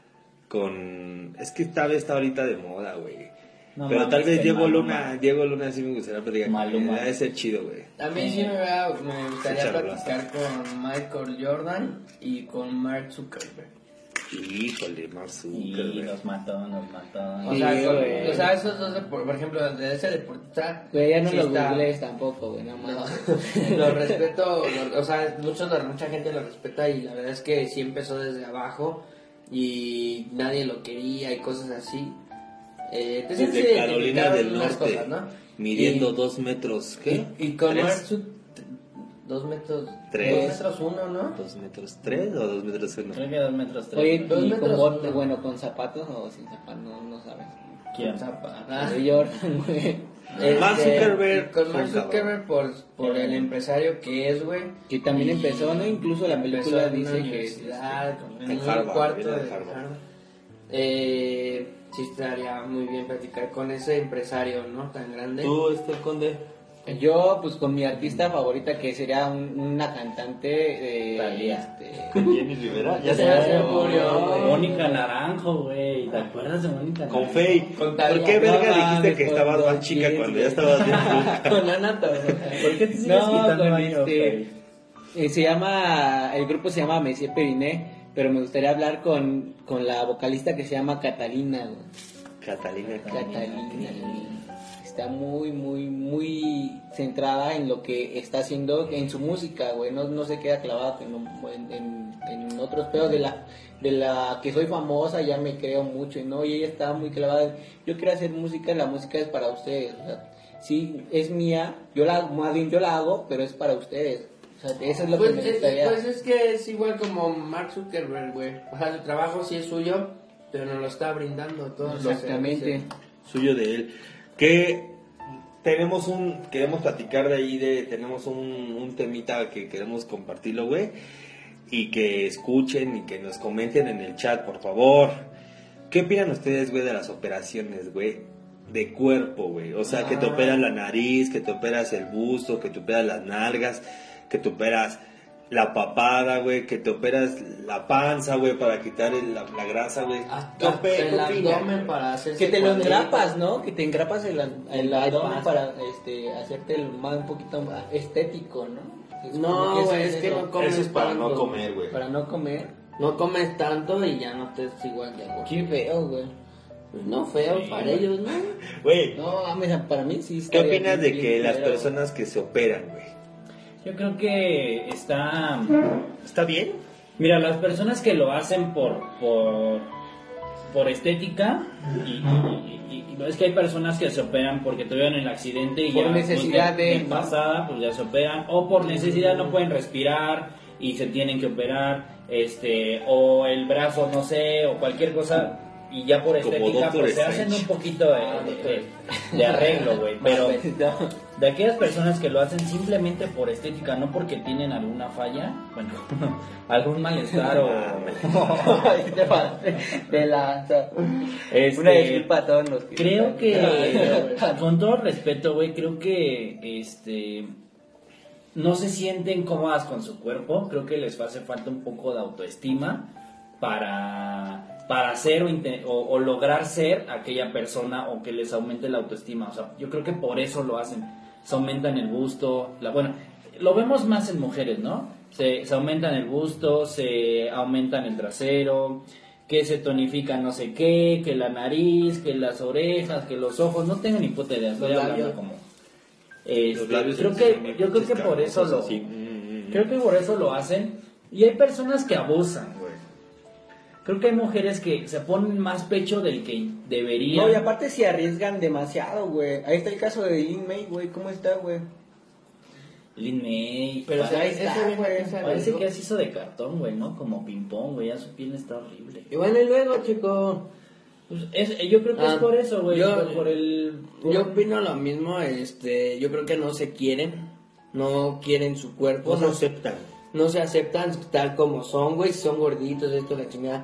es que tal vez está ahorita de moda, güey. No Pero mames, tal vez que Diego Maluma. Luna sí me gustaría platicar. Maluma. Debe ser chido, güey. A mí sí me gustaría Échalo, platicar con Michael Jordan y con Mark Zuckerberg. Híjole, Mark Y Zuckerberg. nos mató. O Sí, sea, güey. esos dos, por ejemplo, de ese deportista. Güey, ya no sí lo está- googlees tampoco, güey, no No, más. lo respeto, o sea, mucha gente lo respeta y la verdad es que sí empezó desde abajo y nadie lo quería y cosas así. Te sientes Desde Carolina identificado del en unas Norte, cosas, ¿no? midiendo Y- 2 metros, ¿qué? Y con ¿Tres? Mark 2 metros, 3. 2 metros 1, ¿no? 2 metros 3 o 2 metros 1. Creo que 2 metros 3. Oye, Dos y metros, con bote, uno. bueno, con zapatos o sin zapatos, no sabes. ¿Quién? Ah, De Jordan, güey. Mark Zuckerberg, y con Mark fundador. Zuckerberg por el empresario que es, güey. Que también Y empezó, ¿no? Incluso la empezó película en una dice que... universidad, en En un Harvard, cuarto viene de de Harvard. Harvard. Sí estaría muy bien platicar con ese empresario, ¿no? Tan grande. Tú, Conde. Yo, pues con mi artista favorita, que sería una cantante de... Talía. Jenny Rivera. Ya se se murió, güey. Mónica Naranjo, güey. ¿Te acuerdas de Mónica Naranjo? Con Faye. Con ¿Por Talía. qué verga No dijiste mames, que con estabas Don más chica Kids, cuando ya güey. estabas bien ruca? Con Ana Torres. ¿Por qué te sigues No, quitando con años, este... güey? se llama... El grupo se llama Messier Periné, pero me gustaría hablar con la vocalista que se llama Catalina, güey. Catalina. Catalina. Está muy, muy, muy centrada en lo que está haciendo en su música, güey. No se queda clavada en otros pedos de la que soy famosa, ya me creo mucho, ¿no? Y ella está muy clavada. Yo quiero hacer música, la música es para ustedes. O sea, sí, es mía, más bien yo la hago, pero es para ustedes. O sea, eso es lo Pues, que me gustaría. pues es que es igual como Mark Zuckerberg, güey. O sea, su trabajo sí es suyo, pero nos lo está brindando todos los Exactamente. servicios. Suyo de él. Que queremos platicar de ahí, tenemos un temita que queremos compartirlo, güey, y que escuchen y que nos comenten en el chat, por favor. ¿Qué opinan ustedes, güey, de las operaciones, güey, de cuerpo, güey? O sea, que te operas la nariz, que te operas el busto, que te operas las nalgas, que te operas la papada, güey, que te operas la panza, güey, para quitar la grasa, güey. Hasta el abdomen para hacerse Que te lo cuadritos. engrapas, ¿no? Que te engrapas el abdomen para hacerte un poquito más estético, ¿no? No, güey, es que eso. no comes Eso es para no tanto. comer, güey. Para no comer. No comes tanto y ya no te es igual de gordo. Qué feo, güey. Pues no feo para ellos, ¿no? Güey, No, mames, para mí sí. ¿qué estaría opinas de bien que las culero. personas que se operan, güey? Yo creo que está... ¿Está bien? Mira, las personas que lo hacen por estética y es que hay personas que se operan porque tuvieron el accidente y Por ya necesidad pues, de, ¿no? pasada pues ya se operan, o por necesidad no pueden respirar y se tienen que operar, o el brazo, no sé, o cualquier cosa, y ya por Como estética Doctor pues se Strange. hacen un poquito de arreglo, güey, pero de aquellas personas que lo hacen simplemente por estética, no porque tienen alguna falla, bueno, algún malestar o... Ay, te pasaste de lanza. Este, Una disculpa a todos los que... Creo que, con todo respeto, güey, creo que no se sienten cómodas con su cuerpo. Creo que les hace falta un poco de autoestima para ser o lograr ser aquella persona, o que les aumente la autoestima. O sea, yo creo que por eso lo hacen. Se aumentan el busto. Bueno, lo vemos más en mujeres, ¿no? Se aumentan el busto, se aumentan el trasero, que se tonifican no sé qué, que la nariz, que las orejas, que los ojos. No tengo ni puta idea. Estoy Los hablando labios. como... Los labios yo creo que por eso lo... así. Creo que por eso lo hacen. Y hay personas que abusan, güey. Creo que hay mujeres que se ponen más pecho del que deberían. No, y aparte se arriesgan demasiado, güey. Ahí está el caso de Lin May, güey. ¿Cómo está, güey? Lin May. Pero parece, ahí está, güey. parece que se hizo de cartón, güey, ¿no? Como ping-pong, güey. Ya su piel está horrible. Y bueno, y luego, chico... Pues yo creo que es por eso, güey. Yo Yo opino lo mismo, yo creo que no se quieren, no quieren su cuerpo, No se aceptan. no se aceptan tal como son, güey, son gorditos, esto, la chingada.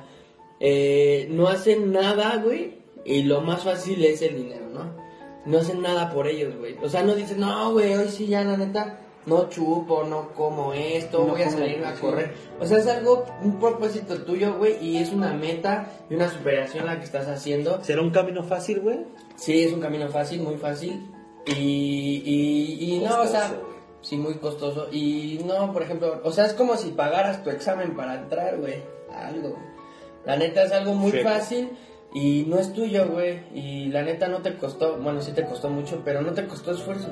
No hacen nada, güey, y lo más fácil es el dinero, ¿no? No hacen nada por ellos, güey. O sea, no dicen, no, güey, hoy sí ya, la neta, no chupo, no como esto, No voy a como, salir a sí. correr. O sea, es algo, un propósito tuyo, güey, y es una meta y una superación la que estás haciendo. ¿Será un camino fácil, güey? Sí, es un camino fácil, muy fácil. Y no, o sea, Costoso, güey. sí, muy costoso. Y no, por ejemplo, o sea, es como si pagaras tu examen para entrar, güey, a algo. La neta es algo muy Checo. fácil y no es tuyo, güey. Y la neta no te costó, bueno, sí te costó mucho, pero no te costó esfuerzo.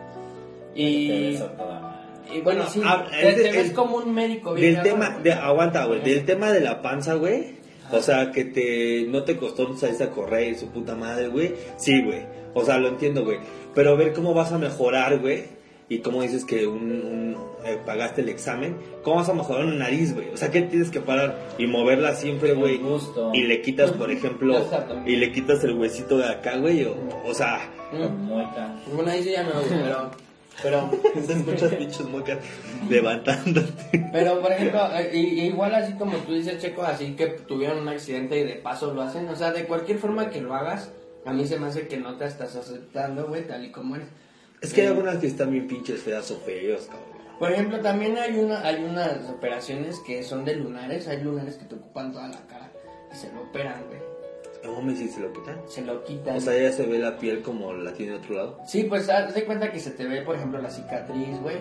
Y bueno, sí, te ves como un médico. bien Del tema, cabrón, güey. aguanta, güey, del tema de la panza, güey. O sea, que no te costó salirse a correr y su puta madre, güey. Sí, güey. O sea, lo entiendo, güey. Pero ver cómo vas a mejorar, güey. Y cómo dices que pagaste el examen. ¿Cómo vas a mejorar una nariz, güey? O sea, que tienes que parar y moverla siempre, güey. Con gusto. Y le quitas, por ejemplo, Exactamente. y le quitas el huesito de acá, güey. O sea, Mueca. Bueno, ahí sí ya no, güey, pero te escuchas pinches mocas levantándote. Pero, por ejemplo, igual así como tú dices, Checo, así que tuvieron un accidente y de paso lo hacen. O sea, de cualquier forma que lo hagas, a mí se me hace que no te estás aceptando, güey, tal y como eres. Es que hay algunas que están bien pinches feas o feos, cabrón. Por ejemplo, también hay unas operaciones que son de lunares. Hay lunares que te ocupan toda la cara y se lo operan, güey. No mames, si se lo quitan. Se lo quitan. O sea, ya se ve la piel como la tiene de otro lado. Sí, pues haz de cuenta que se te ve, por ejemplo, la cicatriz, güey,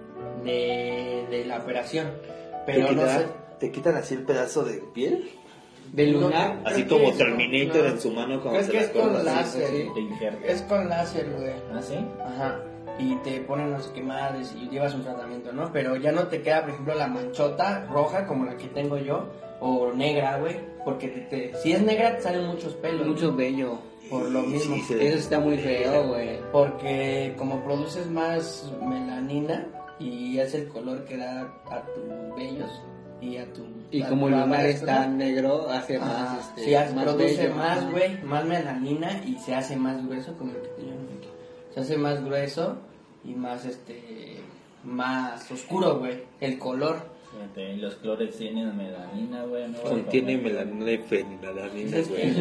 de la operación. Pero ¿Te no quitan, sé. ¿Te quitan así el pedazo de piel? ¿De lunar? Así Creo que como es Terminator no. en su mano cuando Es se que la es con corta así. láser. sí. Te injertas. Es con láser, güey. ¿Ah, sí? Ajá. Y te ponen no sé qué madres y llevas un tratamiento, ¿no? Pero ya no te queda, por ejemplo, la manchota roja como la que tengo yo, o negra, güey. Porque si es negra te salen muchos pelos. Mucho bello. Por lo mismo. Sí, sí. Eso está muy feo, güey. Porque como produces más melanina y es el color que da a tus vellos y a tu... Y a como tu el lunar aparato, está ¿no? negro, hace Ajá. más, Sí, produce bello. más, güey, más melanina y se hace más grueso como el que te llaman aquí. se hace más grueso y más más oscuro, güey, el color. Fíjate, los clores tienen melanina, güey. ¿No? Contiene melanina y fenilalanina, güey.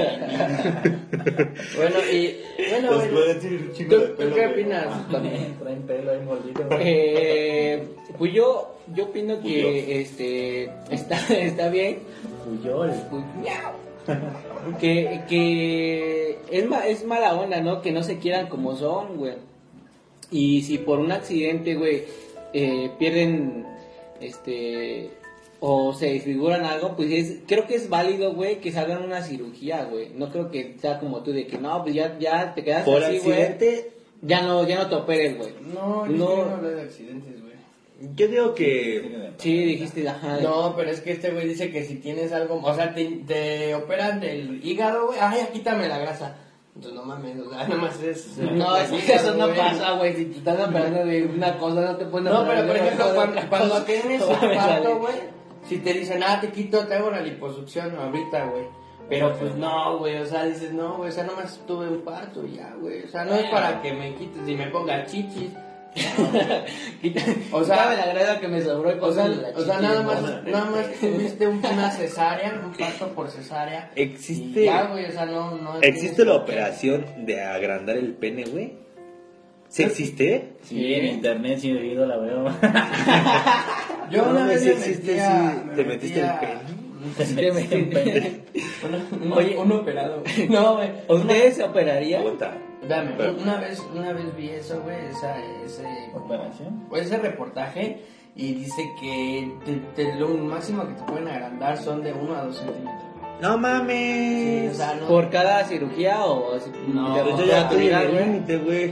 Bueno, y bueno, Los güey, clores tienen un chingo de ¿tú pelo, qué güey. opinas? Traen pelo ahí mordido. Pues yo opino que está bien. Puyol. Que es mala onda, ¿no? Que no se quieran como son, güey. Y si por un accidente, güey, pierden, o se desfiguran algo, pues creo que es válido, güey, que salgan una cirugía, güey. No creo que sea como tú de que no, pues ya te quedas Por así, güey. accidente, Ya no te operes, güey. No, yo no hablé de accidentes, güey. yo digo que Sí, dijiste, ajá. No, pero es que este güey dice que si tienes algo, o sea, te operan del hígado, güey, ay, ya quítame la grasa. Entonces no mames, o sea, nomás es... No, eso no pasa, güey. Si te están operando de una cosa, no te pueden No, operar pero por de ejemplo, otra cosa. cuando tienes No un mames, parto, Ale. güey, si te dicen, te hago la liposucción ahorita, güey. Pero pues no, güey, o sea, dices, no, güey, o sea, nomás tuve un parto y ya, güey. O sea, no es para que me quites y me ponga chichis. O sea, la grada que me sobró y O sea, póngale la chichi, nada ¿no? más tuviste una cesárea, un parto por cesárea. existe Y ya, güey, o sea, no. existe la operación de agrandar el pene, güey. ¿Sí existe? Sí, en internet sí he oído, la veo. Yo No, una vez sí me existe, metí a- sí. me ¿Te metí metiste el a- pene? Oye, un operado. No, güey. ¿Ustedes se operarían? Aguanta. Dame, Pero- una vez vi eso, güey, ¿Operación? ese reportaje y dice que lo máximo que te pueden agrandar son de 1 a 2 centímetros. No Sí, mames. o sea, no. ¿Por cada cirugía o así? No, de Pero yo ya estoy en oportunidad, el güey? límite, güey.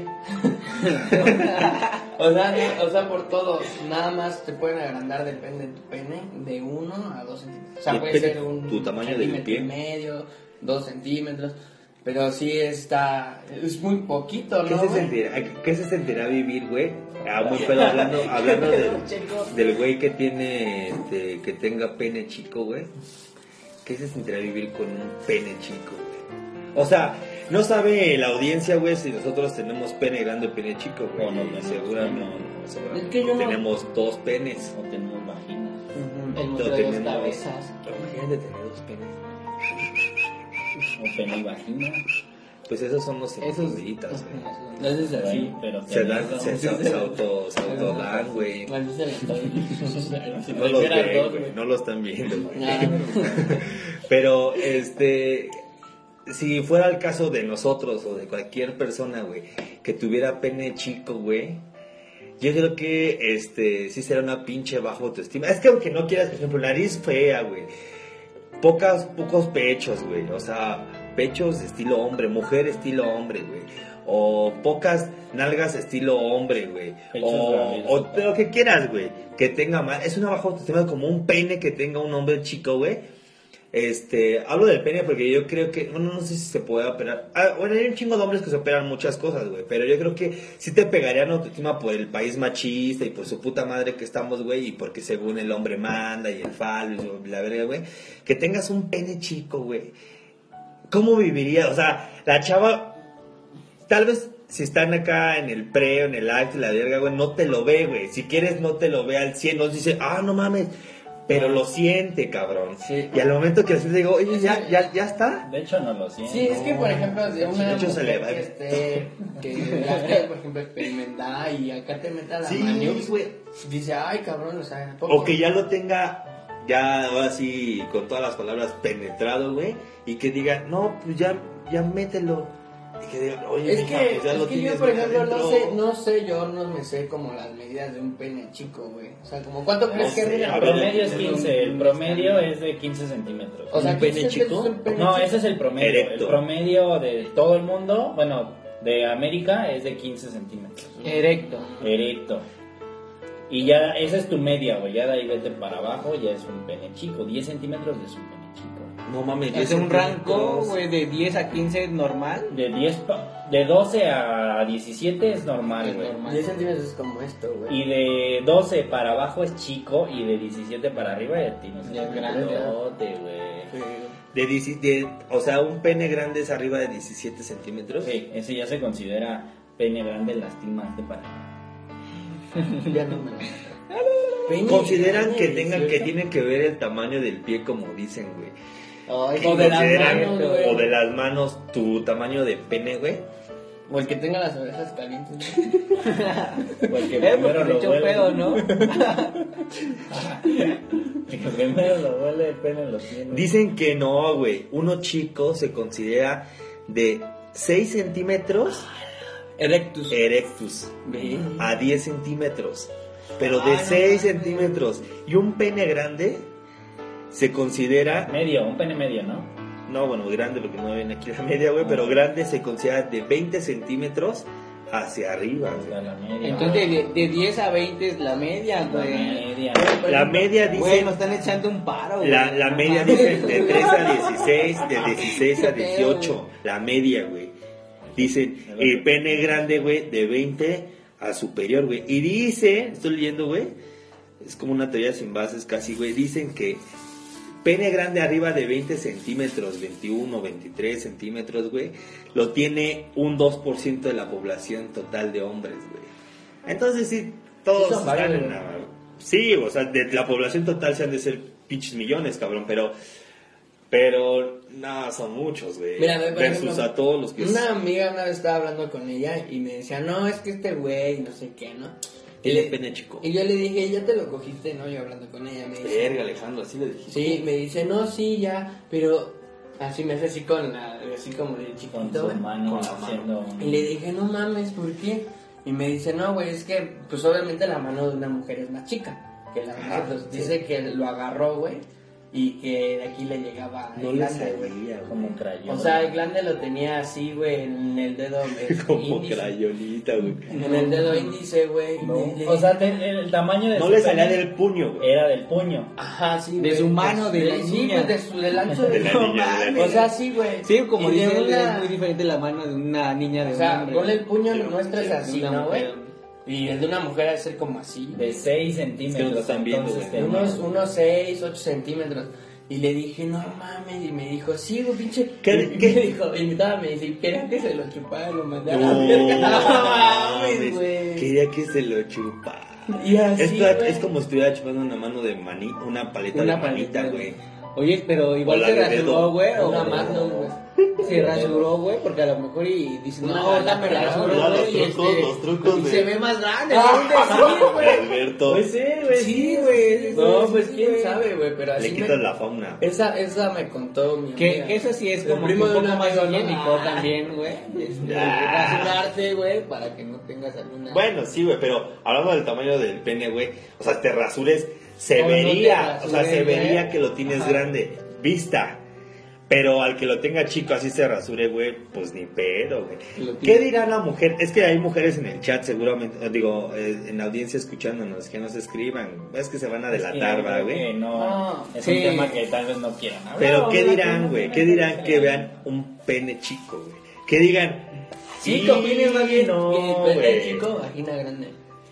O sea, por todo, nada más te pueden agrandar, depende de tu pene, de 1 a 2 centímetros. O sea, puede Depende ser un tu tamaño del centímetro pie. y medio, 2 centímetros, pero sí es muy poquito, ¿no? güey? ¿Qué se sentirá vivir, güey? Muy pedo, hablando del güey que tiene, que tenga pene chico, güey. ¿Qué se sentirá vivir con un pene chico, güey? O sea, no sabe la audiencia, güey, si nosotros tenemos pene grande o pene chico, güey. O no tenemos Seguramente, pene. seguramente Es que yo no- tenemos dos penes. O tenemos vagina. El No museo de dos tenemos- cabezas. Imagínate tener dos penes. O pene y vagina. Pues esos son los Esos. sentimientos, güey. Entonces así. Güey, pero Se dan, teniendo- se autodan, güey. Bueno, se la estoy- No los Prefiero ven, dos, güey, no lo están viendo, güey. Ah, Pero, si fuera el caso de nosotros o de cualquier persona, güey, que tuviera pene chico, güey, yo creo que, sí será una pinche baja autoestima. Es que aunque no quieras, por ejemplo, nariz fea, güey, pocos pechos, güey, o sea, pechos estilo hombre, mujer estilo hombre, güey, o pocas nalgas estilo hombre, güey, Pechos o grandes, lo que quieras, güey, que tenga más, es una baja autoestima como un pene que tenga un hombre chico, güey. Hablo del pene porque yo creo que, bueno, no sé si se puede operar. Bueno, hay un chingo de hombres que se operan muchas cosas, güey, pero yo creo que sí te pegarían autoestima por el país machista y por su puta madre que estamos, güey, y porque según el hombre manda y el falo y la verga, güey, que tengas un pene chico, güey. ¿Cómo viviría? O sea, la chava, tal vez si están acá en el pre o en el acto y la verga, güey, no te lo ve, güey. Si quieres, no te lo ve al 100, no dice, no mames. Pero lo siente, cabrón. Sí. Y al momento que lo siente, digo, oye, ya está. De hecho, no lo siento. Sí, es que por ejemplo, de una De hecho, se le mujer va. que la ves, por ejemplo, experimentada y acá te meta la Sí, maniobra, güey. dice, ay, cabrón, o sea, ¿a poco? O que ya lo tenga, ya ahora sí, con todas las palabras, penetrado, güey. Y que diga, no, pues ya mételo. Y que diga, oye, Es mija, que, pues ya lo yo, tienes por ejemplo, adentro. no me sé como las medidas de un pene chico, güey. O sea, como, ¿cuánto crees que sé, mide? a El ver, promedio es 15, el promedio es de 15 centímetros. O sea, ¿un pene 15 chico? es un pene No, chico. ese es el promedio. Erecto. El promedio de todo el mundo, bueno, de América es de 15 centímetros. Erecto. Erecto. Y ya, esa es tu media, güey. Ya de ahí vete para abajo, ya es un pene chico. 10 centímetros es un pene chico. No mames, Es un rango, güey, de 10 a 15 normal. De 12 a 17 es normal, Es güey. normal. 10 centímetros es como esto, güey. Y de 12 para abajo es chico y de 17 para arriba ya tienes Ya es un grande, grandote, güey. O sea, un pene grande es arriba de 17 centímetros. Sí, ese ya se considera pene grande lastima de pareja. Ya no me Peine Consideran grande, que tengan que ¿cierto? tiene que ver el tamaño del pie, como dicen, güey. Ay, Que O de las consideran- manos, güey. o de las manos, tu tamaño de pene, güey. O el que tenga las orejas calientes. Porque porque primero le lo echó un huele. pedo, ¿no? Que primero lo huele el pene en los pies. ¿no? Dicen que no, güey. Uno chico se considera de 6 centímetros Erectus. erectus Ve. a 10 centímetros. Pero de 6 centímetros. Y un pene grande se considera... Medio, un pene medio, ¿no? No, bueno, grande porque no viene aquí la media, güey. Pero grande se considera de 20 centímetros hacia arriba, O sea, güey. la media. Entonces de 10 a 20 es la media, la güey. media. La media Güey, dice... nos están echando un paro, güey. La media dice de 3 a 16, de 16 a 18. La media, güey. Dicen, el pene grande, güey, de 20 a superior, güey. Y dice, estoy leyendo, güey, es como una teoría sin bases casi, güey. Dicen que pene grande arriba de 20 centímetros, 21, 23 centímetros, güey, lo tiene un 2% de la población total de hombres, güey. Entonces, sí, todos Sí son están varios, en güey. la... Sí, o sea, de la población total se han de ser pinches millones, cabrón, pero no, son muchos, güey. Mira, por Versus ejemplo, a todos los que... Una amiga una vez estaba hablando con ella y me decía, no, es que este güey, no sé qué, ¿no? Tiene Y le- pene chico. Y yo le dije, ya te lo cogiste, ¿no? Yo hablando con ella, me dice, Verga, Alejandro, así le dijiste. sí, me dice, no, sí, ya, pero así me hace así con la, así como de Con chiquito, su güey. mano Con la mano. haciendo... Y le dije, no mames, ¿por qué? Y me dice, no, güey, es que, pues obviamente la mano de una mujer es más chica que la de Ajá, nosotros. sí. Dice que lo agarró, güey, y que de aquí le llegaba No el le glande, güey. salía, Como güey. crayón. O sea, el glande lo tenía así, güey, en el dedo Como índice. crayonita, güey. En el dedo índice, güey. y No. le- O sea, el tamaño de No su le salía pene del puño, güey. Era del puño. Ajá, sí, De güey. su mano, de la Sí, niña. pues de su, del ancho De de la no niña, de la mames. niña. O sea, sí, güey. Sí, como Y de dice, una- es muy diferente la mano de una niña de O un sea, hombre. ponle el puño, De lo una muestras mujer, así, de una ¿no, güey? mujer. Y el de una mujer ha de ser como así. De 6 Es que centímetros. no están viendo, entonces, güey. Unos 6, 8 centímetros. Y le dije, no mames. Y me dijo, sí, güey, pinche. ¿Qué- y qué? me dijo, y mi tata me dice, quería que se lo chupara, lo mandara. No, No mames, mames, güey. quería que se lo chupara. Y así, Esto güey. es como si estuviera chupando una mano de maní, una paleta de manita, güey. Oye, pero igual O la se de rasuró, dedo. güey. o- Una Magnum, güey. Se rasuró, güey, porque a lo mejor y dice, no, No, ahorita no, me no, rasuro, no, güey. los trucos, los trucos y de- se ve más grande, Ah, güey. Alberto, Pues sí, güey. Sí, güey. No, pues sí, quién güey. sabe, güey, pero así le quitas la fauna. Esa me contó mi amiga. Que eso sí es El como que primo un de poco un más amigo, ¿no? higiénico Ah. también, güey. Rasurarte, güey, para que no tengas alguna... Bueno, sí, güey, pero hablando del tamaño del pene, güey, o sea, te rasures, se No, no te vería, o sea, rasures, se güey. vería que lo tienes Ajá. grande, vista. Pero al que lo tenga chico así se rasure, güey, pues ni pedo, güey. Lo ¿Qué tiene. dirá la mujer? Es que hay mujeres en el chat, seguramente, digo, en la audiencia escuchándonos, que nos escriban. Es que se van a delatar, Sí, ¿va, creo güey? que no, Ah, es sí. un tema que tal vez no quieran hablar. Pero ¿qué Hablar dirán, con güey? una ¿Qué dirán mujer. que vean un pene chico, güey? Que digan, Sí, que opines más bien. no, que güey. chico, vagina grande.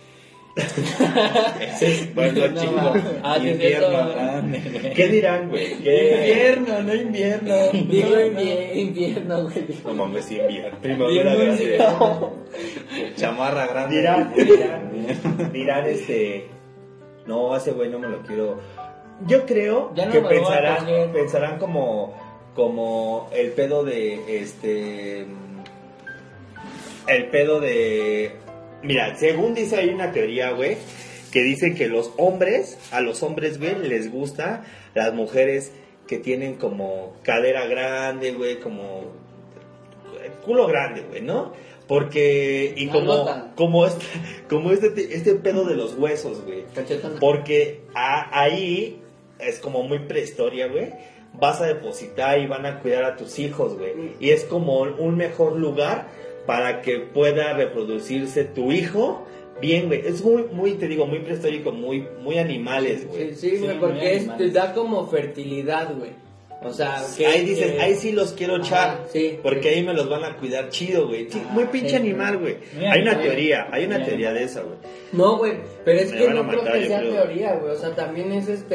Bueno, No, chico. va. Ah, sí, es Infierno cierto. grande, güey. ¿Qué dirán, güey? ¿Qué? Invierno, no invierno. Digo invierno, güey. No mames, sí, invierno. Primavera grande. Chamarra grande. Dirán, no, ese güey no me lo quiero. Yo creo Ya no que me lo voy a coger. pensarán como el pedo de, el pedo de, mira, según dice, hay una teoría, güey, que dice que a los hombres, güey, les gusta las mujeres que tienen como cadera grande, güey, como culo grande, güey, ¿no? Porque, y La como, nota. como este pedo de los huesos, güey. Cachetona. Porque ahí es como muy prehistoria, güey. Vas a depositar y van a cuidar a tus hijos, güey. Y es como un mejor lugar para que pueda reproducirse tu hijo bien, güey. Es muy, te digo, muy prehistórico, muy animales, güey. Sí, güey, Sí, porque muy te animales. da como fertilidad, güey. O sea, que Ahí dicen, que- ahí sí los quiero Ajá, echar, sí, porque sí. ahí me los van a cuidar chido, güey. Sí, muy pinche sí, animal, güey. Muy Hay una animal. teoría, Muy de esa, güey. No, güey, pero es Me que van a no creo matar, que yo sea creo. teoría, güey. O sea, también es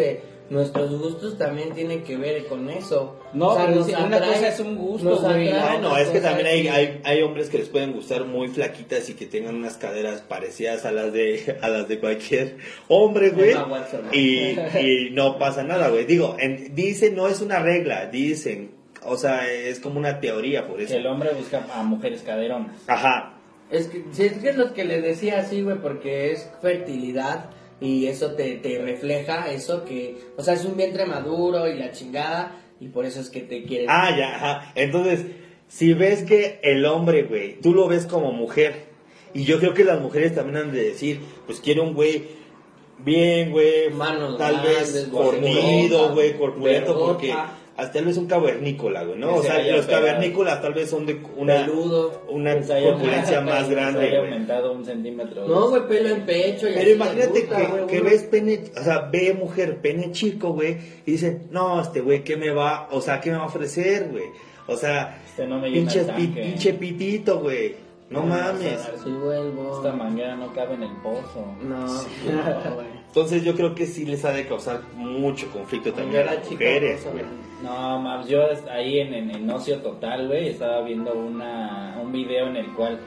nuestros gustos también tienen que ver con eso. No, O sea, pero nos si una atrae- cosa es un gusto, nos güey. atrae Bueno, una es que cosa también y- hay hombres que les pueden gustar muy flaquitas y que tengan unas caderas parecidas a las de cualquier hombre, güey. Emma Watson. Y no pasa nada, güey. Digo, dicen, no es una regla, dicen, o sea, es como una teoría por Que eso. el hombre busca a mujeres caderonas. Ajá. Es que, sí, es que es lo que les decía así, güey, porque es fertilidad y eso te refleja eso que, o sea, es un vientre maduro y la chingada y por eso es que te quieres... Ah, ya, ajá. Entonces, si ves que el hombre, güey, tú lo ves como mujer, y yo creo que las mujeres también han de decir, pues quiero un güey bien, güey, Manos tal grandes, vez fornido, gordota, güey, corpulento, vergota. porque hasta tal vez un cavernícola, güey, ¿no? Que O se sea, haya los pegado. cavernícolas tal vez son de Peludo. una Que se haya- corpulencia más que se grande, haya güey. aumentado 1 centímetro. No, güey, pelo en pecho y Pero así imagínate les gusta, güey, que uno. ves pene, o sea, ve mujer, pene chico, güey, y dice, no, este güey, ¿qué me va a ofrecer, güey? O sea, Este no me llena el tanque. pinche pitito, güey. No mames. Si vuelvo. Esta manguera no cabe en el pozo. No, no, güey. Entonces yo creo que sí les ha de causar mucho conflicto también a Manguera las chica, mujeres, cosa, güey. No, mames, yo ahí en Ocio Total, güey, estaba viendo un video en el cual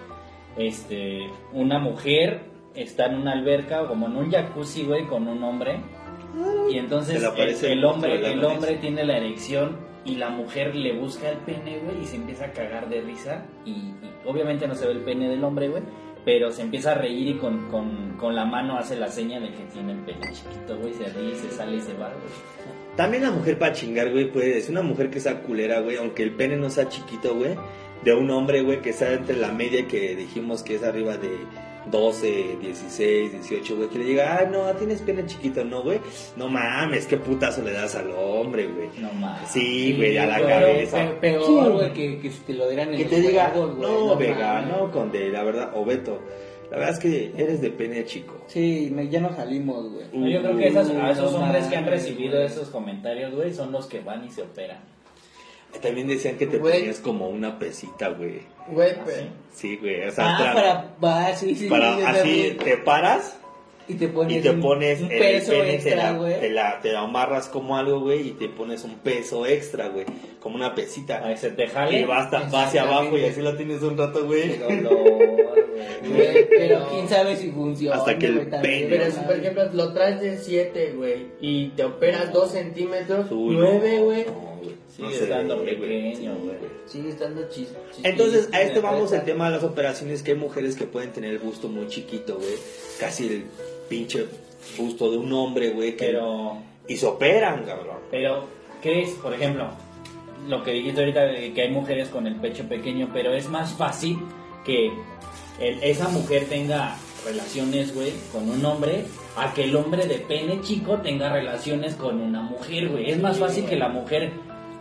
una mujer está en una alberca, como en un jacuzzi, güey, con un hombre. Y entonces Se le aparece el hombre el tiene la erección y la mujer le busca el pene, güey, y se empieza a cagar de risa. Y obviamente no se ve el pene del hombre, güey, pero se empieza a reír y con la mano hace la seña de que tiene el pene chiquito, güey, se ríe, se sale y se va, güey. También la mujer para chingar, güey, puede decir una mujer que sea culera, güey, aunque el pene no sea chiquito, güey, de un hombre, güey, que sea entre la media que dijimos que es arriba de 12, 16, 18, güey, que le diga, ah, no, tienes pene chiquito, no, güey, no mames, qué putazo le das al hombre, güey. No mames. Sí, güey, a la pero- cabeza. Peor, güey, que si te lo dieran en Que los te diga, juegos, güey, no, Vega, mames. no, Conde, la verdad, o Beto, la verdad es que eres de pene chico. Sí, ya no salimos, güey. No, yo creo que a esos no hombres que han mames, recibido güey. esos comentarios, güey, son los que van y se operan. También decían que te Güey. ponías como una pesita, güey. Güey, ¿Ah, pero... sí? Sí, güey, o sea, Sí, sí, para sí, así sí, te paras y te pones, y te pones un el peso pene, extra, güey. te la amarras como algo, güey, y te pones un peso extra, güey, como una pesita. A que se te jale. Y va hacia abajo y así lo tienes un rato, güey. Güey, Pero quién sabe si funciona. Hasta que el güey, también, pene- Pero si, por ejemplo, lo traes de 7, güey, y te operas 2 centímetros, Uy, 9, no, güey, no, güey. Sigue No se estando ve, pequeño, güey. sigue estando Entonces, a esto vamos el el tema de las operaciones, que hay mujeres que pueden tener el busto muy chiquito, güey. Casi el pinche busto de un hombre, güey. Y se operan, cabrón. Pero, ¿qué es, por ejemplo, lo que dijiste ahorita de que hay mujeres con el pecho pequeño, pero es más fácil que esa mujer tenga relaciones, güey, con un hombre, a que el hombre de pene chico tenga relaciones con una mujer, güey. Es más fácil que la mujer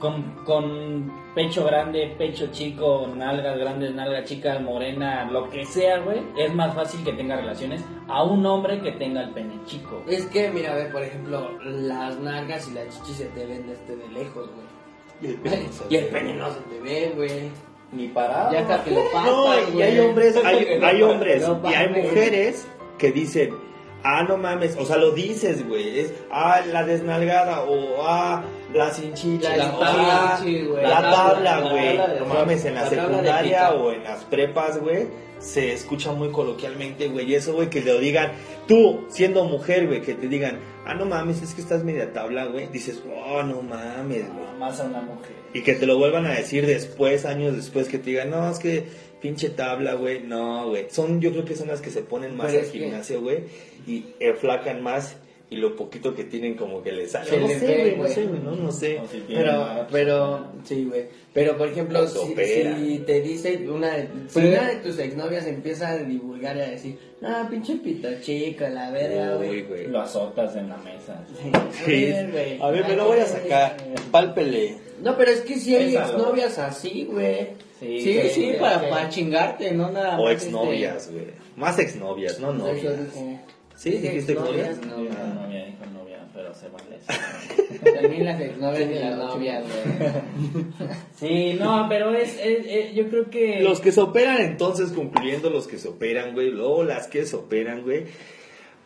con pecho grande, pecho chico, nalgas grandes, nalgas chicas, morena, lo que sea, güey, es más fácil que tenga relaciones a un hombre que tenga el pene chico. Es que, mira, a ver, por ejemplo, las nalgas y las chichis se te ven de lejos, güey. Y el pene no se te ve, güey. Ni parado. Ya hasta que lo No, papas, y güey. hay hombres, Porque hay lo- hombres lo y hay papas. mujeres que dicen, ah, no mames, o sea, lo dices, güey, es, ah, la desnalgada, o ah, la sin chicha, La o ah, chichi, güey. la La tabla, tabla, güey, la tabla de no mames, en la la tabla de secundaria picar. o en las prepas, güey, se escucha muy coloquialmente, güey, y eso, güey, que le digan, tú, siendo mujer, güey, que te digan, ah, no mames, es que estás media tabla, güey, dices, oh, no mames, güey. Más a una mujer. Y que te lo vuelvan a decir después, años después, que te digan, no, es que pinche tabla, güey. No, güey. Yo creo que son las que se ponen más Pero al es que- gimnasio, güey. Y enflacan más. Y lo poquito que tienen como que les sale. Se No les sé, ve, güey, no güey. sé, güey, no sé. O si tiene más. Pero, sí, güey. Pero, por ejemplo, Los opera. si te dice si una de tus exnovias empieza a divulgar y a decir, no, pinche pito chico, la verga, Uy, güey. güey. Lo azotas en la mesa. Sí. güey. A ver, me lo voy a sacar. Pálpele. No, pero es que si hay Pésalo. exnovias así, güey. Sí, Sí, sí, sí, güey, para que- chingarte, no nada más. O exnovias, güey. Más exnovias, no novias. ¿Sí? ¿Dijiste exnovias? No, No, novia, dijo novia, pero se vale. También las exnovias de las las novias, novias, güey. Sí, no, pero yo creo que... Los que se operan entonces, concluyendo los que se operan, güey, luego las que se operan, güey,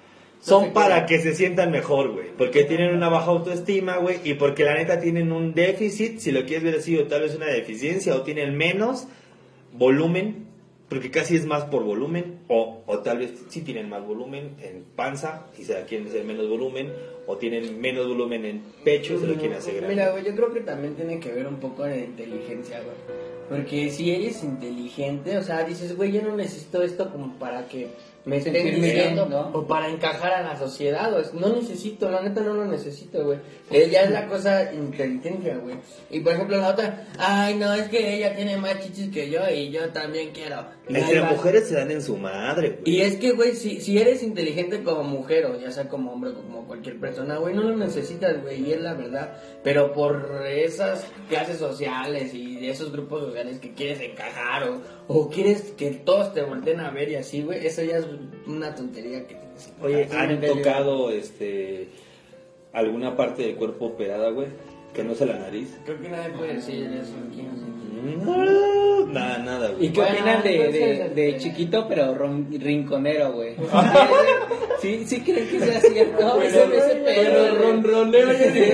son para que se sientan mejor, güey. Porque tienen una baja autoestima, güey. Y porque la neta tienen un déficit, si lo quieres ver así, o tal vez una deficiencia, o tienen menos volumen, porque casi es más por volumen, o tal vez sí tienen más volumen en panza, y se la quieren hacer menos volumen, o tienen menos volumen en pecho, se lo quieren hacer grande. Mira, güey, yo creo que también tiene que ver un poco de inteligencia, güey. Porque si eres inteligente, o sea, dices, güey, yo no necesito esto como para que me estén Sentirme diciendo, bien, ¿no? o para encajar a la sociedad, o no necesito, la neta no lo necesito, güey. Ya es la cosa inteligencia, güey. Y por ejemplo la otra, ay, no, es que ella tiene más chichis que yo y yo también quiero. Y Entre ahí vas. mujeres se dan en su madre, güey. Y es que, güey, si eres inteligente como mujer, o ya sea como hombre o como cualquier persona, güey, no lo necesitas, güey, y es la verdad. Pero por esas clases sociales y de esos grupos sociales que quieres encajar, o quieres que todos te volteen a ver y así, güey, eso ya es una tontería que tienes. Oye, Sí, ¿han me dio- tocado alguna parte del cuerpo operada, güey? Que no sea la nariz. Creo que nadie puede decir eso aquí, no sé. No, nada, güey. ¿Y qué Bueno, opinan entonces, de chiquito pero rinconero, güey? ¿Sí creen que sea cierto? Ese pedo, ronroneo,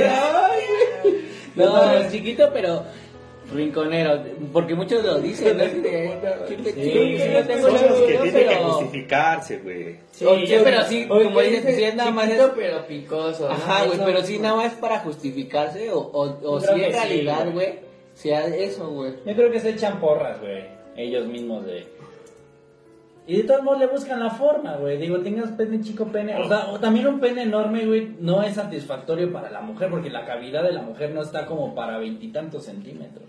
No, chiquito pero rinconero, porque muchos lo dicen, ¿no? Así de, sí, no tengo Son los que seguro, tienen que pero... justificarse, güey. Sí, pero sí, como dices, sí es nada más... chiquito, pero picoso, ¿no? Ajá, güey, Eso- pero sí nada más para justificarse o Yo si creo en que sí, realidad, güey. güey, sea eso, güey. Yo creo que se echan porras, güey. Ellos mismos, güey. Y de todos modos le buscan la forma, güey. Digo, tengas pene chico, pene. O sea, o también un pene enorme, güey, no es satisfactorio para la mujer, porque la cavidad de la mujer no está como para 20 y tantos centímetros.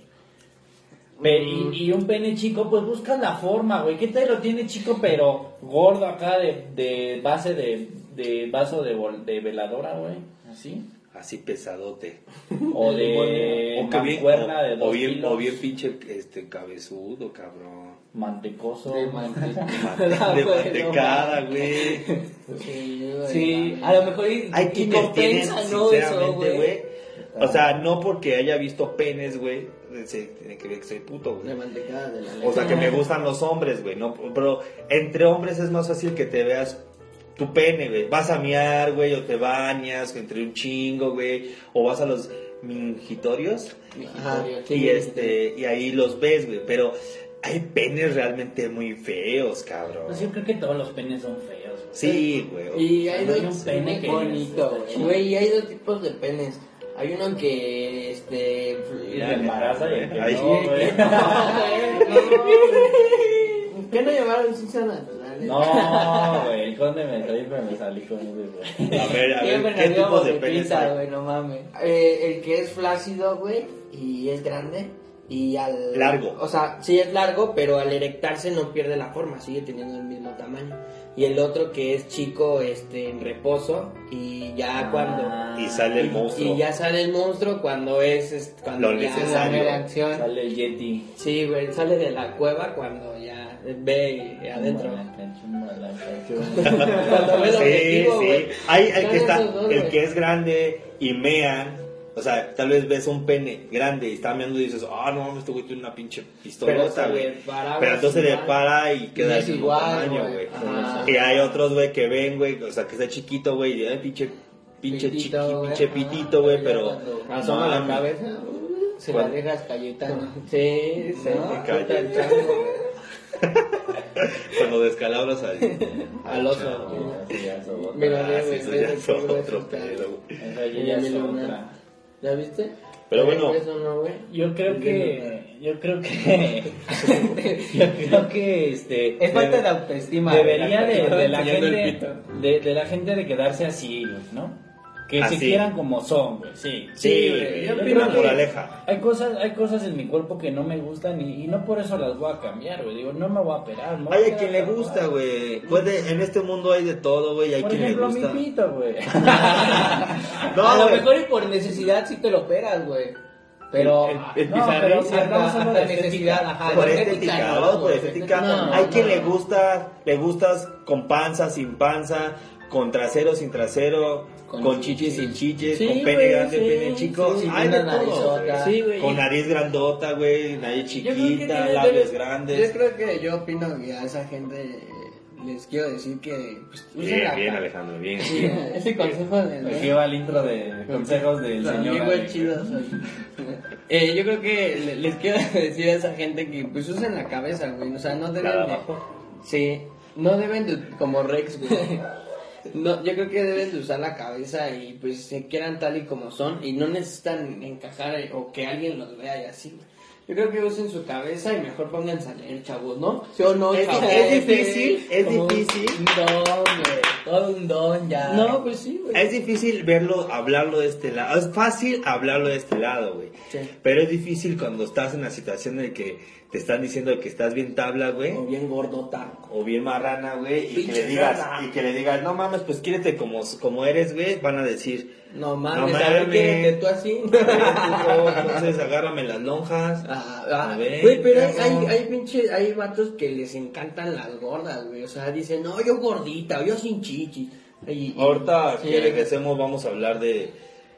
Y un pene chico, pues buscas la forma, güey. ¿Qué tal lo tiene chico, pero gordo acá de base de vaso de veladora, güey? Así. Así pesadote. O de O que bien, mancuerna de 2 o bien, kilos. o bien pinche cabezudo, cabrón. Mantecoso. De De mantecada, güey. Sí, a lo mejor Hay y quienes tienen, compensa, ¿no? Eso, sinceramente, güey. güey. O sea, no porque haya visto penes, güey, se tiene que ver que soy puto, De güey. mantecada de la O sea, que me gustan los hombres, güey, ¿no? Pero entre hombres es más fácil que te veas tu pene, güey. Vas a miar, güey, o te bañas entre un chingo, güey. O vas a los mingitorios. Ajá, Y ahí los ves, güey. Pero hay penes realmente muy feos, cabrón. Pues yo creo que todos los penes son feos, güey. Sí, güey. Y hay No hay dos, un pene que bonito, está chido. güey, y hay dos tipos de penes. Hay uno que, Y te embaraza y el que Ay, no, sí. güey. ¿Qué no llamaron ciencia natural? No, güey, el conde me traí, pero me salí con ese, güey. A ver, Siempre ¿qué nos dio tipos de penes bofetita, hay? güey, no mames. El que es flácido, güey, y es grande. Y al... Largo. O sea, sí es largo, pero al erectarse no pierde la forma, sigue teniendo el mismo tamaño. Y el otro que es chico, en reposo, y ya cuando... Y sale el monstruo. Y ya sale el monstruo cuando cuando Lo ya- necesario. La reacción. Sale el Yeti. Sí, güey, sale de la cueva cuando ya ve adentro. Cuando ve el Sí, objetivo, sí. güey. Hay el Están que está, esos dos, el güey. que es grande y mean. O sea, tal vez ves un pene grande y está meando y dices, no mames, este güey tiene una pinche Pero pistolota, se güey. le para, Pero entonces le igual. para y queda Y del es mismo igual, tamaño, güey. güey. Ajá. Y hay otros, güey, que ven, güey, o sea, que está chiquito, güey, y ay, pinche Pitito, güey. pinche pitito, güey, pero... Cuando Asoma la mames. cabeza. Se ¿Cuál? la dejas Cayetano. Sí, se No, le calla. quita el chango, güey. Cuando descalabras Al oso. chavo. Mira, Ah, sí, güey, eso güey, ya güey, es güey, otro güey, pedo, güey. Esa ya es otra. ¿Ya viste? Pero bueno. Eso no, güey. Yo creo que Es falta de autoestima. debería güey. de la enseñando el gente pito. de la gente de quedarse así, güey, ¿no? Que Así. se quieran como son, güey, sí. Sí, güey, yo Yo opino creo que moraleja. hay cosas en mi cuerpo que no me gustan y no por eso las voy a cambiar, güey. Digo, no me voy a operar, ¿no? Hay a quien le gusta, güey. En este mundo hay de todo, güey. Hay Por quien le ejemplo, mi gusta. pito, güey. No, A lo güey. mejor y por necesidad sí te lo operas, güey. Pero... El No, pizarrín, pero ¿cierto? estamos hablando de necesidad, ajá. Por de estética, no, ¿no? Por güey. estética. No, Hay quien no. le gustas con panza, sin panza, con trasero, sin trasero, con chiches sin chiches, Sí, con pene güey, grande, sí, pene chico, sí, hay una de todo, narizota. güey. Sí, güey. Con nariz grandota, güey, nariz Yo creo que chiquita, tiene- labios yo- grandes. Yo creo que yo opino que a esa gente les quiero decir que pues, usen la Bien, ca- Alejandro, bien. Sí, ese consejo del Aquí va el intro de consejos del señor. Amigo Alex. chido soy. Yo creo que les quiero decir a esa gente que pues usen la cabeza, güey. O sea, no deben ¿La de de... abajo? Sí, no deben de... Como Rex, güey. No, yo creo que deben de usar la cabeza y pues se quieran tal y como son y no necesitan encajar o que alguien los vea y así, güey. Yo creo que usen su cabeza y mejor pónganse a leer, chavos, ¿no? ¿Sí o no, Es- chavos? es difícil, es Como difícil. Un don, güey. Todo un don ya. No, pues sí, güey. Es difícil hablarlo de este lado. Es fácil hablarlo de este lado, güey. Sí. Pero es difícil cuando estás en la situación en que te están diciendo que estás bien tabla, güey. O bien gordota. O bien marrana, güey. Y que Pinche le digas, rana. no mames, pues quiérete como eres, güey. Van a decir, No mames, No a ver, mames. quiérete tú así. entonces agárrame las lonjas. A ver, Güey, pero cabrón. hay vatos que les encantan las gordas, güey. O sea, dicen, no, yo gordita, o yo sin chichis. Ahorita Sí. que regresemos vamos a hablar de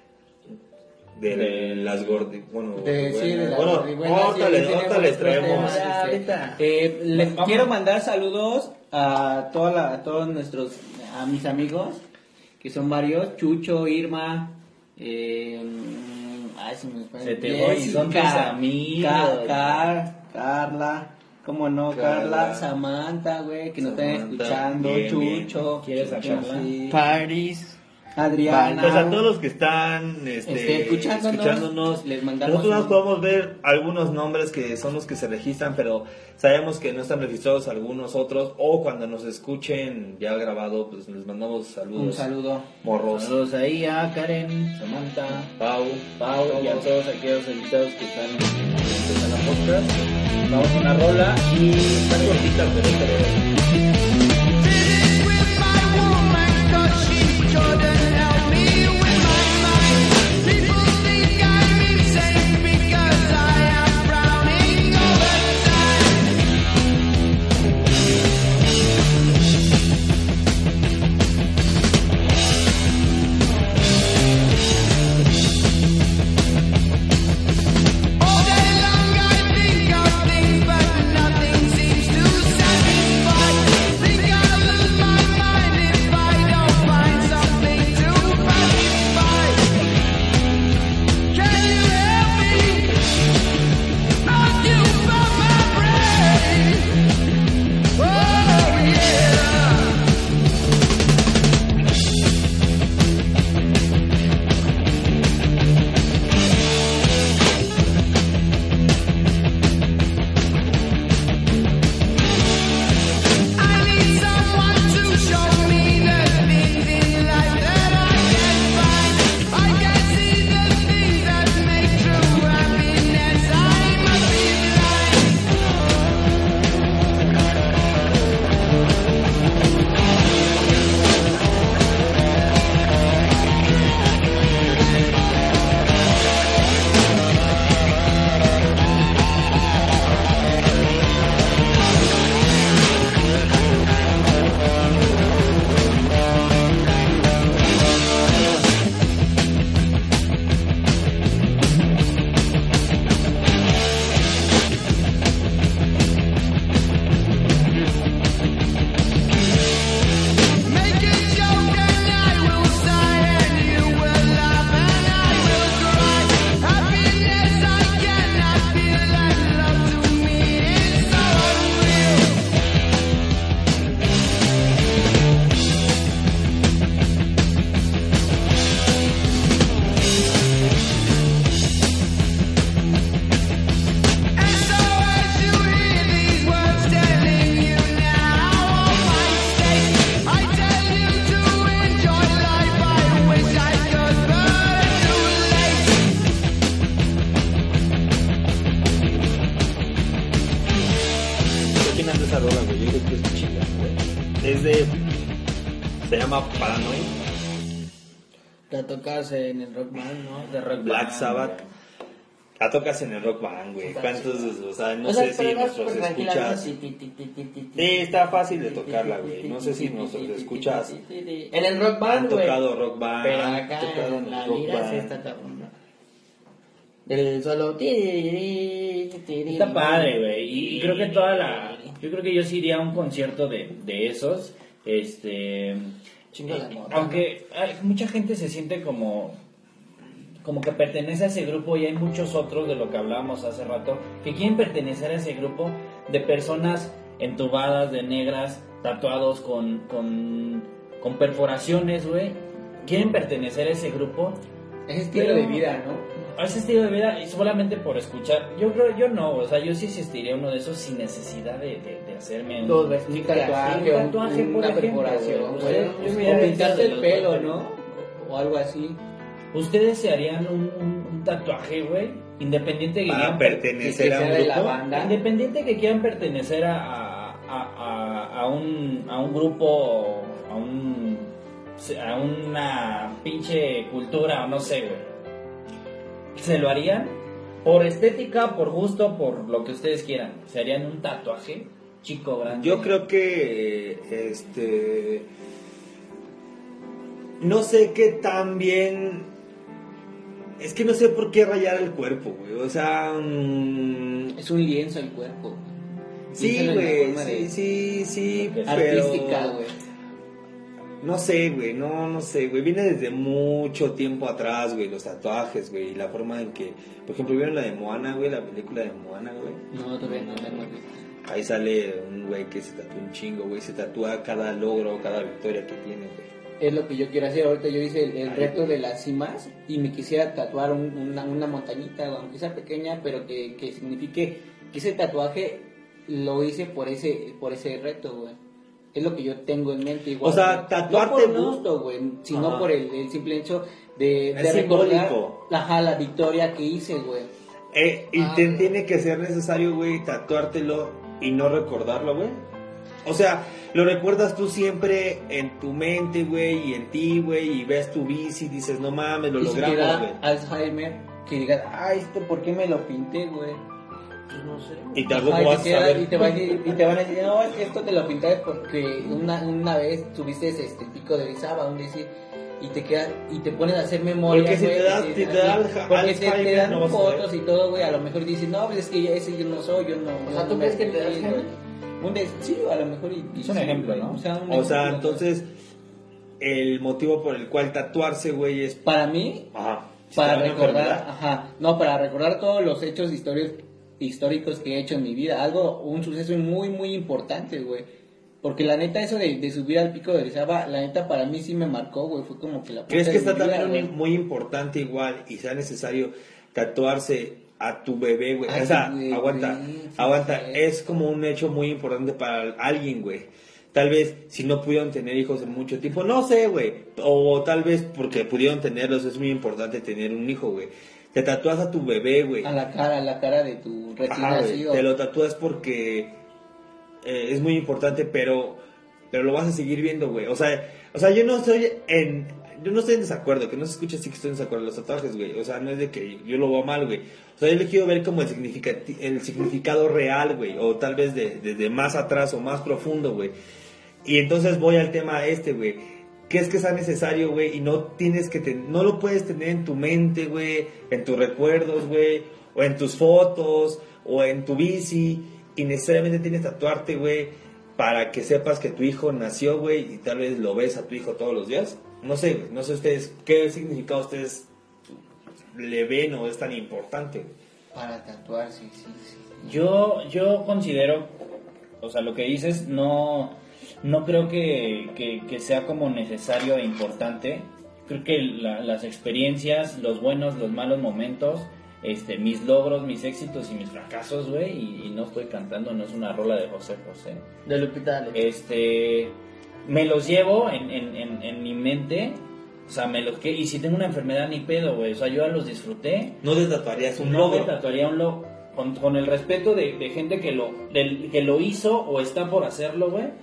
las gorditas. Bueno, de las bueno, gordibuenas, ahorita sí, les tenemos traemos. otros temas, ahorita. Les quiero mandar saludos a todos nuestros, a mis amigos, que son varios, Chucho, Irma, ay, se me fue. Se te fue, y son tus amigos. Carla, ¿cómo no? Carla. Carla, Samantha, güey, que nos están Samantha, escuchando, bien, bien. Chucho. ¿Quieres a Carla? Sí. Paris. Adriana. Pues a todos los que están escuchándonos, les mandamos nosotros nos un- podemos ver algunos nombres que son los que se registran, pero sabemos que no están registrados algunos otros, o cuando nos escuchen ya grabado, pues les mandamos saludos. Un saludo. Morros. Saludos ahí a Karen, Samantha, Pau. Pau y a todos aquellos invitados que están presentes a la podcast. Vamos a una rola y está cortita, pero esa rola, güey. Yo creo que es chida, güey. Es de. Se llama Paranoid. La tocas en el Rockman, ¿no? De Rock Black Band, Sabbath. La tocas en el Rock Band, güey. ¿Cuántos? O sea, no O sea, sé si pero no es nuestros súper tranquila, escuchas. así, Sí, está fácil de tocarla, güey. No sé si nuestros escuchas. En el Rock Band, Han güey. tocado Rock Band. Pero han acá tocado en la Rock lira sí Band. está cabrón, ¿no? Del solo... Está padre, güey. Y creo que yo creo que yo sí iría a un concierto de esos. Chingo la mota, Aunque mucha gente se siente como que pertenece a ese grupo, y hay muchos otros, de lo que hablábamos hace rato, que quieren pertenecer a ese grupo de personas entubadas, de negras, tatuados con perforaciones, güey. Quieren pertenecer a ese grupo. Es estilo de vida, ¿no? A ese estilo de vida, y solamente por escuchar. Yo no, o sea, yo sí asistiría a uno de esos sin necesidad de hacerme Dos Un vestidos tatuaje, un tatuaje, por una ejemplo, perforación, güey. güey. Yo O hubiera pintarte hecho el de los pelo, dos, ¿no? O algo así. ¿Ustedes se harían un tatuaje, güey? Independiente de que Para quieran pertenecer que a sea un de la grupo. banda. independiente que quieran pertenecer a un grupo, a una pinche cultura, o no sé, güey. ¿Se lo harían? Por estética, por gusto, por lo que ustedes quieran. ¿Se harían un tatuaje? Chico, grande. Yo creo que no sé qué tan bien. Es que no sé por qué rayar el cuerpo, güey. O sea, Es un lienzo el cuerpo. sí, Piénsalo en la güey, forma de- sí, pero Artística, güey. no sé, güey, no sé, güey. Viene desde mucho tiempo atrás, güey, los tatuajes, güey, y la forma en que, por ejemplo, ¿vieron la de Moana, güey? La película de Moana, güey. No, todavía no la hemos visto. Ahí sale un güey que se tatúa un chingo, güey, se tatúa cada logro, cada victoria que tiene, güey. Es lo que yo quiero hacer. Ahorita yo hice el Ay. reto de las cimas y me quisiera tatuar una montañita, aunque sea pequeña, pero que signifique que ese tatuaje lo hice por ese reto, güey. Es lo que yo tengo en mente. Igual, O sea, güey. tatuarte no por tú- gusto, güey, sino Ajá. por el simple hecho de Es recordar simbólico. la victoria que hice, güey. Tiene que ser necesario, güey, tatuártelo y no recordarlo, güey. O sea, lo recuerdas tú siempre en tu mente, güey, y en ti, güey, y ves tu bici y dices, no mames, lo Y si te logramos, da güey. Alzheimer, que digas, ¿esto por qué me lo pinté, güey? Pues no sé. Y tampoco Ajá, vas a saber. y te van a decir, no, es que esto te lo pintaste porque una vez tuviste el pico de Orizaba, un decir, y te quedas, y te pones a hacer memoria, Porque si güey, te da- y si te da porque te Alzheimer, dan no vas a fotos saber. y todo, güey, a lo mejor dices, no, pues es que ese yo no soy, yo no. O sea, yo ¿tú no crees me que te da sentí, Alzheimer? güey. Sí, a lo mejor. Es un ejemplo, ¿no? un O sea, ejemplo, entonces, el motivo por el cual tatuarse, güey, es... para mí, Ajá. Si para te da una recordar, enfermedad. para recordar todos los hechos históricos que he hecho en mi vida, un suceso muy, muy importante, güey. Porque la neta, eso de subir al pico de Orizaba, la neta, para mí sí me marcó, güey. Fue como que la ¿Crees puta que de está mi vida, también güey. muy importante igual y sea necesario tatuarse a tu bebé, güey? A O sea, tu bebé, aguanta, sí, aguanta. sí. Es como un hecho muy importante para alguien, güey. Tal vez si no pudieron tener hijos en mucho tiempo, no sé, güey. O tal vez porque pudieron tenerlos, es muy importante tener un hijo, güey. Te tatúas a tu bebé, güey. A la cara de tu recién Ajá, güey. nacido. Te lo tatúas porque es muy importante, pero lo vas a seguir viendo, güey. O sea, yo no estoy en desacuerdo, que no se escuche así que estoy en desacuerdo los tatuajes, güey. O sea, no es de que yo lo veo mal, güey. O sea, yo le quiero ver como el significado real, güey. O tal vez desde más atrás o más profundo, güey. Y entonces voy al tema güey. ¿Qué es que sea necesario, güey? Y no tienes que no lo puedes tener en tu mente, güey, en tus recuerdos, güey, o en tus fotos, o en tu bici, y necesariamente tienes que tatuarte, güey, para que sepas que tu hijo nació, güey, y tal vez lo ves a tu hijo todos los días. No sé, güey, no sé ustedes, ¿qué significado ustedes le ven o es tan importante, güey? Para tatuar, sí. Yo considero, o sea, lo que dices, no creo que sea como necesario e importante. Creo que las experiencias, los buenos, los malos momentos, mis logros, mis éxitos y mis fracasos, güey, y no estoy cantando, no es una rola de José José. De Lupita D'Alessio. Me los llevo en mi mente, o sea, y si tengo una enfermedad ni pedo, güey, o sea, yo ya los disfruté. No te tatuarías un No me logro. tatuaría un logro, con el respeto de gente que lo hizo o está por hacerlo, güey.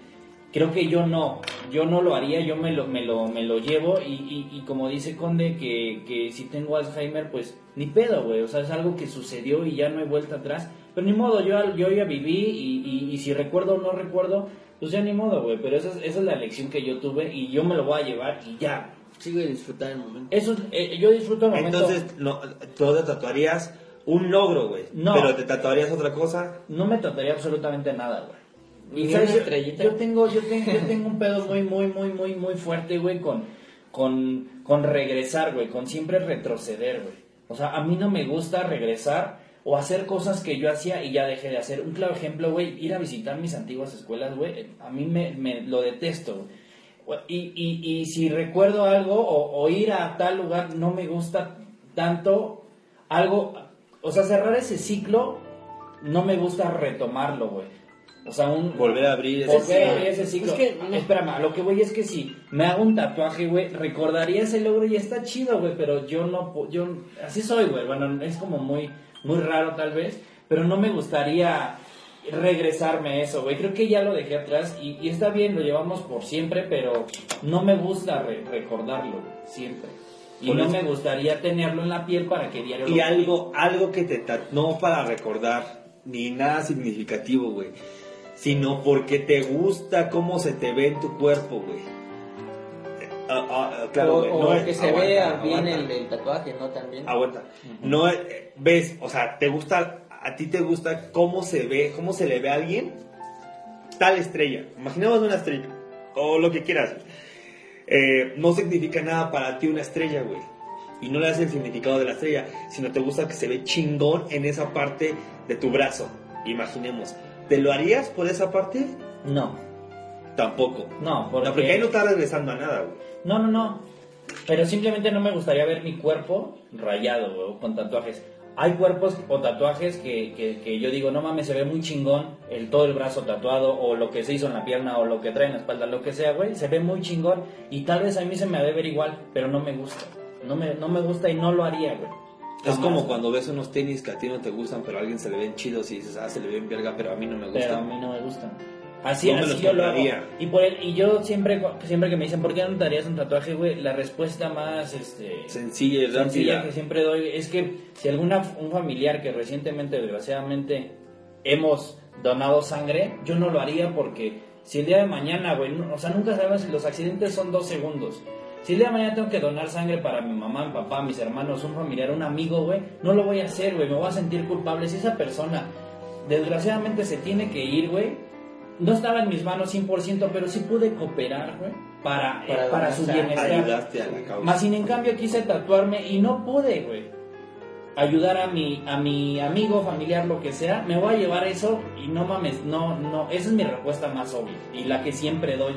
creo que yo no lo haría, yo me lo llevo y como dice Conde, que si tengo Alzheimer, pues ni pedo, güey, o sea, es algo que sucedió y ya no hay vuelta atrás, pero ni modo, yo ya viví y si recuerdo o no recuerdo, pues ya ni modo, güey, pero esa es la lección que yo tuve y yo me lo voy a llevar y ya. Sigo y disfrutar el momento. Eso, yo disfruto el momento. Entonces, no, tú te tatuarías un logro, güey. No. Pero te tatuarías otra cosa. No me tatuaría absolutamente nada, güey. Ni Y una sabes, estrellita. yo tengo un pedo muy fuerte, güey, con regresar, güey, con siempre retroceder, güey. O sea, a mí no me gusta regresar o hacer cosas que yo hacía y ya dejé de hacer. Un claro ejemplo, güey, ir a visitar mis antiguas escuelas, güey, a mí me lo detesto, güey. Y si recuerdo algo o ir a tal lugar no me gusta tanto algo, o sea, cerrar ese ciclo no me gusta retomarlo, güey. O sea, Volver a abrir ese ciclo. Es que, espérame, a lo que voy es que si me hago un tatuaje, güey, recordaría ese logro y está chido, güey, pero yo así soy, güey. Bueno, es como muy raro tal vez, pero no me gustaría regresarme a eso, güey. Creo que ya lo dejé atrás y está bien, lo llevamos por siempre, pero no me gusta recordarlo siempre. Y Por no eso. me gustaría tenerlo en la piel para que diario Y lo algo que no para recordar, ni nada significativo, güey. Sino porque te gusta cómo se te ve en tu cuerpo, güey. Claro, güey. O No que es- se aguanta, vea bien aguanta. el tatuaje, ¿no? También. Aguanta. No ves, o sea, te gusta, a ti te gusta cómo se ve, cómo se le ve a alguien tal estrella. Imaginemos una estrella o lo que quieras. No significa nada para ti una estrella, güey. Y no le das el significado de la estrella, sino te gusta que se ve chingón en esa parte de tu brazo. Imaginemos. ¿Te lo harías por esa parte? No, Tampoco. no, Porque ahí no estás regresando a nada, güey. No. Pero simplemente no me gustaría ver mi cuerpo rayado, güey, con tatuajes. Hay cuerpos o tatuajes que yo digo, no mames, se ve muy chingón todo el brazo tatuado, o lo que se hizo en la pierna, o lo que trae en la espalda, lo que sea, güey, se ve muy chingón. Y tal vez a mí se me ha de ver igual, pero no me gusta. No me gusta y no lo haría, güey. Es Jamás, como güey. cuando ves unos tenis que a ti no te gustan, pero a alguien se le ven chidos y dices, se le ven verga, pero a mí no me Pero a gustan. mí no me gustan. Así, No me así los yo lo hago. compraría. Y yo siempre que me dicen, ¿por qué no te harías un tatuaje, güey? La respuesta más, Sencilla y sencilla rápida. que siempre doy es que si un familiar que recientemente, desgraciadamente, hemos donado sangre, yo no lo haría porque si el día de mañana, güey, o sea, nunca sabes, los accidentes son 2 segundos. Si el día de mañana tengo que donar sangre para mi mamá, mi papá, mis hermanos, un familiar, un amigo, güey, no lo voy a hacer, güey, me voy a sentir culpable. Si esa persona, desgraciadamente, se tiene que ir, güey, no estaba en mis manos 100%, pero sí pude cooperar, güey, para donar su sangre. bienestar. Ayudaste a la causa. Más sin en cambio quise tatuarme y no pude, güey. Ayudar a mi amigo, familiar, lo que sea, me voy a llevar eso y no mames, no, esa es mi respuesta más obvia y la que siempre doy.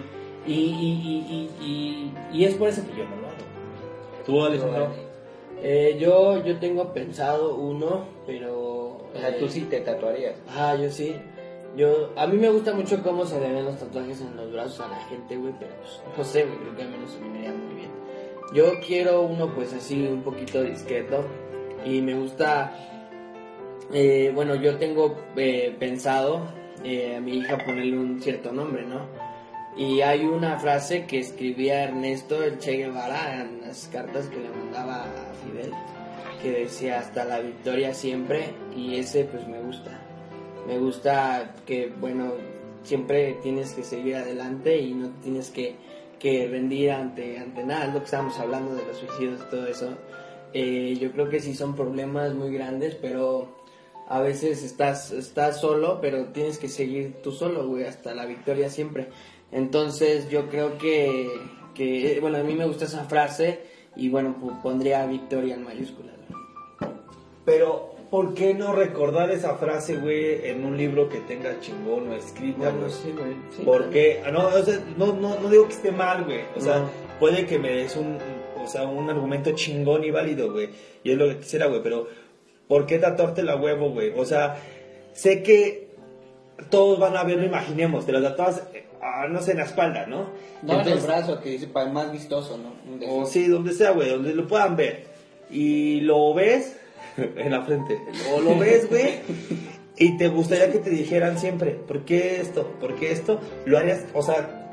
Y es por eso que yo no lo hago. ¿Tú, Alejandro? Yo tengo pensado uno, pero... O sea, tú sí te tatuarías. Yo sí. A mí me gusta mucho cómo se le ven los tatuajes en los brazos a la gente, güey, pero pues, no sé, güey, creo que a mí no se me vería muy bien. Yo quiero uno, pues, así, un poquito discreto, y me gusta, bueno, yo tengo pensado a mi hija ponerle un cierto nombre, ¿no? Y hay una frase que escribía Ernesto el Che Guevara en las cartas que le mandaba a Fidel, que decía hasta la victoria siempre, y ese pues me gusta que, bueno, siempre tienes que seguir adelante y no tienes que rendir ante nada. Es lo que estábamos hablando de los suicidios y todo eso. Yo creo que sí son problemas muy grandes, pero a veces estás solo, pero tienes que seguir tú solo, güey, hasta la victoria siempre. Entonces yo creo que bueno, a mí me gusta esa frase y bueno, pondría victoria en mayúsculas. Pero, ¿por qué no recordar esa frase, güey, en un libro que tenga chingón o escrita, Bueno, güey? sí, güey. Sí, ¿Por qué? No, o sea, no digo que esté mal, güey. O sea, No. puede que me des un argumento chingón y válido, güey. Y es lo que quisiera, güey. Pero, ¿por qué tatuarte la huevo, güey? O sea, sé que todos van a verlo, imaginemos. Te lo tatuas, no sé, en la espalda, ¿no? No en el Entonces, brazo, que dice para el más vistoso, ¿no? o sí, donde sea, güey, donde lo puedan ver. Y lo ves en la frente. O lo ves, güey. Y te gustaría que te dijeran siempre, ¿por qué esto? ¿Por qué esto? Lo harías, o sea,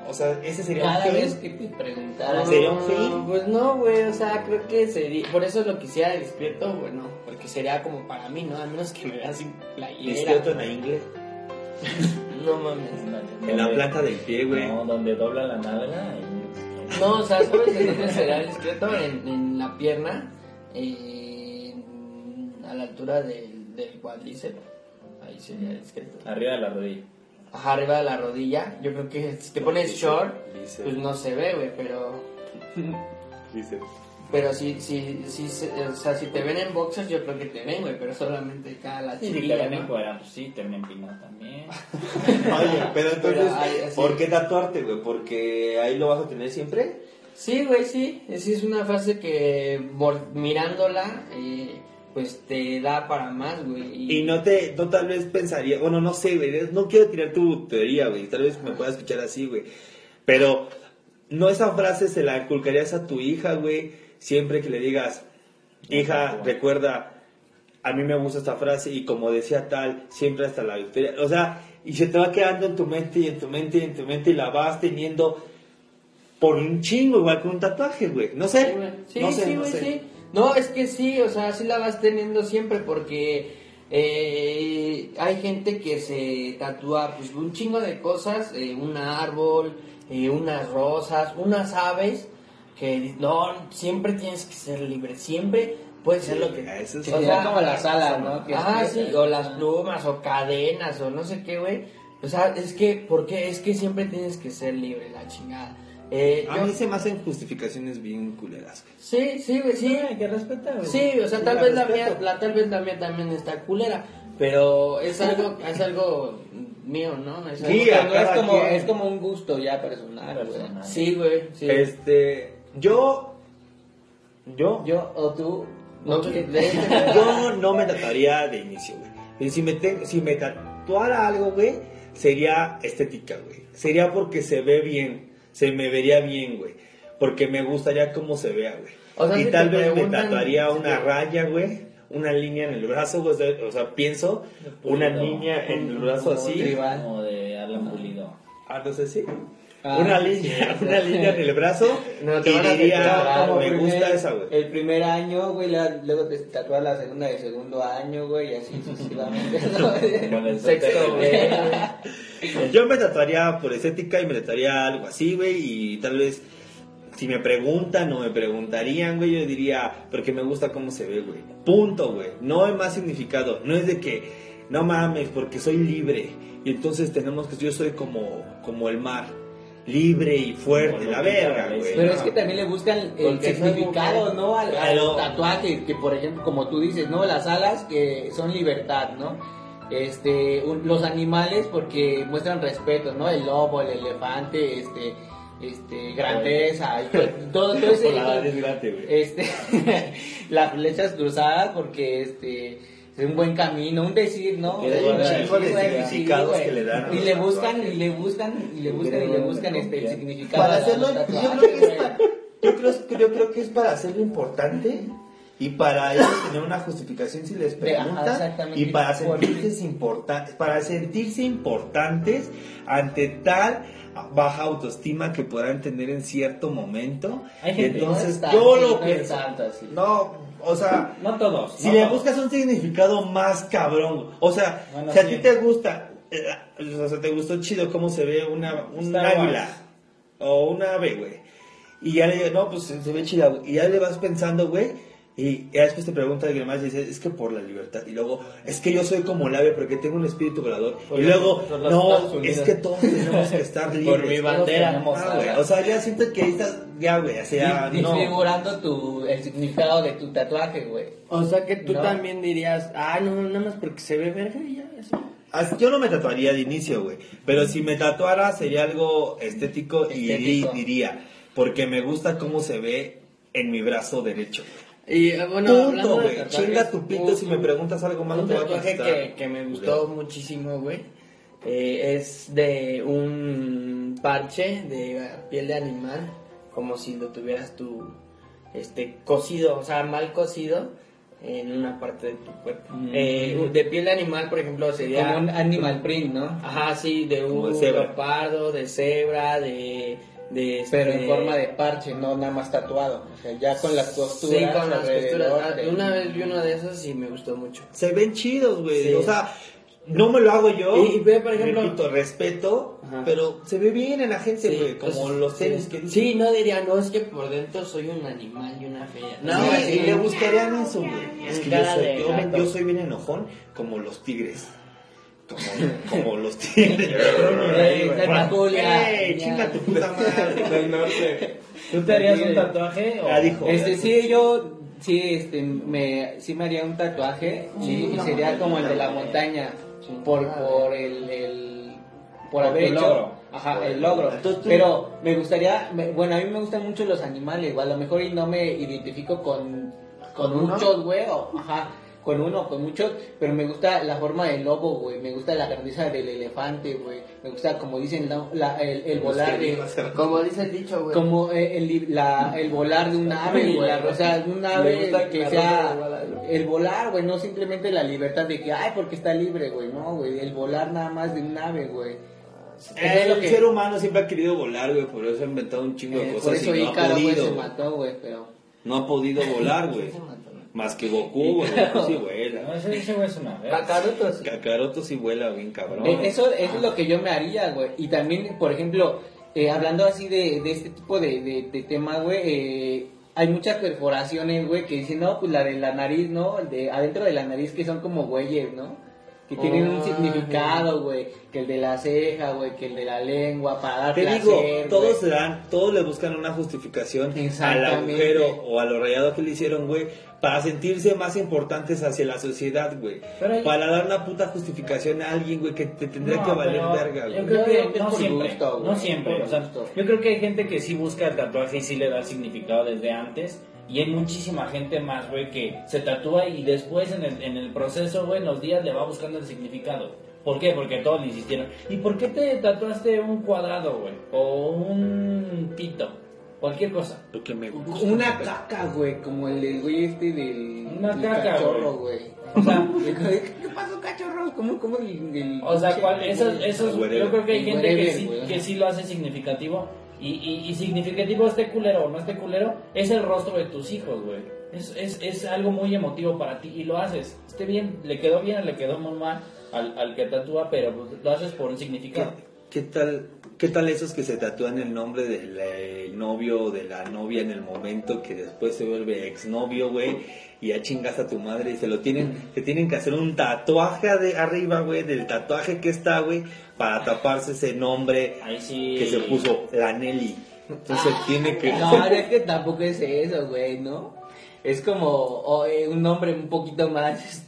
O sea, ese sería Cada un vez fin. que te preguntara. ¿Sería un fin? Pues no, güey, o sea, creo que sería, por eso lo quisiera despierto, bueno, porque sería como para mí, ¿no? Al menos que me veas sin playera. Despierto en la ingle. No mames. En la planta del pie, güey. No, donde dobla la nalga. Y... No, o sea, ¿sabes en dónde sería discreto? En la pierna, a la altura del cuádriceps. Ahí sería discreto. Arriba de la rodilla. Ajá, arriba de la rodilla. Yo creo que si te pones short, pues no se ve, güey, pero... Pero sí, o sea, si te ven en boxers, yo creo que te ven, güey, pero solamente acá la Y si te chiquilla, ven en ¿no? cuera, pues sí, te ven empinado también. Oye, pero entonces, Pero hay así. ¿por qué tatuarte, güey? ¿Porque ahí lo vas a tener siempre? Sí, güey, sí. Sí, es una frase que mirándola, pues te da para más, güey. Y no tal vez pensaría, bueno, no sé, güey, no quiero tirar tu teoría, güey, tal vez me puedas escuchar así, güey, pero no esa frase se la inculcarías a tu hija, güey, siempre que le digas, hija, recuerda, a mí me gusta esta frase y como decía tal, siempre hasta la victoria, o sea, y se te va quedando en tu mente y en tu mente y en tu mente y la vas teniendo por un chingo, igual con un tatuaje, güey, no sé, Sí, no sé, sí, no güey, sé. sí. No, es que sí, o sea, sí la vas teniendo siempre porque hay gente que se tatúa pues un chingo de cosas, un árbol, unas rosas, unas aves, que no, siempre tienes que ser libre, siempre puedes ser lo que... Eso sí. o Sería sea, como las alas, ¿no? Que Ah, es- sí, o las plumas, o cadenas, o no sé qué, güey. O sea, es que, ¿por qué? Es que siempre tienes que ser libre, la chingada. A mí se me hacen justificaciones bien culeras, güey. Sí, güey, sí. Hay que respetar, güey. Sí, o sea, Sí, tal la vez respeto. tal vez la mía también está culera, pero es algo mío, ¿no? Es algo Sí, que- a No, cada quien. es como un gusto ya personal, güey. sí, güey, sí. Yo Yo o tú. No, ¿qué? yo no me tatuaría de inicio, güey. Si me tatuara algo, güey, sería estética, güey. Sería porque se ve bien, se me vería bien, güey. Porque me gustaría cómo se vea, güey. O sea, y si tal te vez me preguntan, tatuaría una sí. raya, güey. Una línea en el brazo, güey. O sea, pienso una línea en el brazo así. tribal. Como de Alan Pulido. Ah, no sé si. Ah, una sí, línea, sí. una línea en el brazo. No, te y van a diría, tatuar, Como me gusta esa, güey. El primer año, güey, luego te tatúas la segunda del segundo año, güey, y así sucesivamente. Como del Sexto, güey. Yo me tatuaría por estética y me tatuaría algo así, güey, y tal vez si me preguntan o me preguntarían, güey, yo diría, porque me gusta cómo se ve, güey. Punto, güey. No hay más significado. No es de que, no mames, porque soy libre. Y entonces tenemos que, yo soy como el mar. Libre y fuerte, Como la lo que verga, dice, güey. Pero no. es que también le buscan el Porque significado, soy ¿no? Al Claro. tatuaje, que por ejemplo, como tú dices, ¿no? Las alas que son libertad, ¿no? Los animales porque muestran respeto, ¿no? El lobo, el elefante, grandeza, y todo ese... Hola, es grande, güey. Las flechas cruzadas porque es un buen camino, un decir, ¿no? Que hay un Sí, chingo de güey, significados güey. que le dan a Y los le buscan, tatuajes. y le buscan el significado. Para a los hacerlo, yo tatuajes, creo que es güey. yo creo que es para hacerlo importante y para ellos tener una justificación si les Ajá, preguntan exactamente. y para sentirse importantes ante tal baja autoestima que podrán tener en cierto momento. Hay gente- Entonces No es yo tanto, lo no es pienso. tanto así. No, o sea, No todos. si no le todos. buscas un significado más cabrón, o sea, Bueno, si a sí. ti te gusta, o sea, te gustó chido cómo se ve un Star águila Wars. o una ave, güey, y ya le digo, no, pues se ve chida, güey, y ya le vas pensando, güey, y ya después te pregunta alguien más y dices, es que por la libertad, y luego, es que yo soy como el ave porque tengo un espíritu volador, y luego, por los Estados no, Unidos. es que todos tenemos que estar libres. Por mi bandera. Ah, güey, o sea, ya siento que ahí estás, ya, güey, así ya, no. Disfigurando el significado de tu tatuaje, güey. O sea que tú No. también dirías, no, nada más porque se ve verga y ya, así. Yo no me tatuaría de inicio, güey. Pero si me tatuara sería algo estético, y Estético. diría. Porque me gusta cómo se ve en mi brazo derecho. Y bueno, hablando Punto, de güey. tatuajes, Chinga tu pito si me preguntas algo más, no un te voy a tatuaje contestar. que me gustó muchísimo, güey. Es de un parche de piel de animal, como si lo tuvieras tú cocido, o sea, mal cocido. en una parte de tu cuerpo. De piel de animal, por ejemplo, sería... Como un animal print, ¿no? Ajá, sí, de Como un de cebra. leopardo, de cebra, de Pero en forma de parche, no nada más tatuado. O sea, ya con las costuras. Sí, con las alrededor costuras. de- Una vez vi uno de esos y me gustó mucho. Se ven chidos, güey. Sí. O sea, no me lo hago yo. Y ve, por ejemplo- repito, respeto, Ajá. pero se ve bien en la gente, Sí, güey. Como entonces, los tenis sí. que dicen. Sí, no diría, no, es que por dentro soy un animal y una fea. No, No, así y le buscarían eso, güey. Es que cara de gato. yo soy bien enojón, como los tigres. Como los tigres. Santa Julia. ¡Ey, chinga tu puta madre! Del norte. ¿Tú te harías un tatuaje? Ah, dijo. Sí, yo sí, sí me haría un tatuaje, sí, y sería como el de la montaña, por haber el hecho, logro. ajá, el logro. Entonces, tú- Pero me gustaría, bueno, a mí me gustan mucho los animales, o a lo mejor y no me identifico con muchos, güey, ajá, con uno, con muchos, pero me gusta la forma del lobo, güey, me gusta la grandeza del elefante, güey, me gusta, como dicen, el volar de... Como dice el dicho, güey. Como el volar de un ave, güey. O sea, un Me ave gusta que la sea ropa de volar, güey. el volar, güey, no simplemente la libertad de que, ay, porque está libre, güey. No, güey, el volar nada más de un ave, güey. Eso es lo El que- ser humano siempre ha querido volar, güey. Por eso ha inventado un chingo de por cosas eso y no ha Ícaro, güey, se podido. mató, güey, pero... No ha podido volar, güey. Más que Goku, güey. Goku sí vuela. No, ese güey es una verga. Kakaroto, sí. Kakaroto sí vuela bien cabrón. Eso es lo que yo me haría, güey. Y también, por ejemplo, hablando así de este tipo de tema, güey, hay muchas perforaciones, güey, que dicen, no, pues la de la nariz, ¿no? De adentro de la nariz que son como güeyes, ¿no? Que tienen un significado, güey. Que el de la ceja, güey, que el de la lengua, para dar Te placer, digo, güey. todos le buscan una justificación al Exactamente. agujero o a lo rayado que le hicieron, güey, para sentirse más importantes hacia la sociedad, güey. Pero hay- Para dar una puta justificación a alguien, güey, que te tendría No, que valer pero verga, Yo güey. creo Yo que digo que es no por siempre, gusto, güey. no siempre. Por O sea, gusto. yo creo que hay gente que sí busca el tatuaje y sí le da el significado desde antes. Y hay muchísima gente más, güey, que se tatúa y después en el proceso, güey, en los días le va buscando el significado. ¿Por qué? Porque todos le insistieron. ¿Y por qué te tatuaste un cuadrado, güey? O un pito. Cualquier cosa. Lo que me gusta. Una caca, güey, como el del güey este del... Una del caca, cachorro, güey. O sea, ¿Qué pasó, cachorro? ¿Cómo el... O sea, esos, Whatever. yo creo que hay El gente whatever, güey. que sí lo hace significativo. Y significativo esté culero o no esté culero, es el rostro de tus hijos, güey. Es algo muy emotivo para ti y lo haces. Esté bien, le quedó bien o le quedó muy mal al que tatúa, pero pues, lo haces por un significado. ¿Qué tal esos que se tatúan el nombre del novio o de la novia en el momento que después se vuelve exnovio, güey? Y ya chingas a tu madre y se tienen que hacer un tatuaje de arriba, güey, del tatuaje que está, güey, para taparse ese nombre Ahí sí. que se puso la Nelly. Entonces tiene que... No, es que tampoco es eso, güey, ¿no? Es como un nombre un poquito más,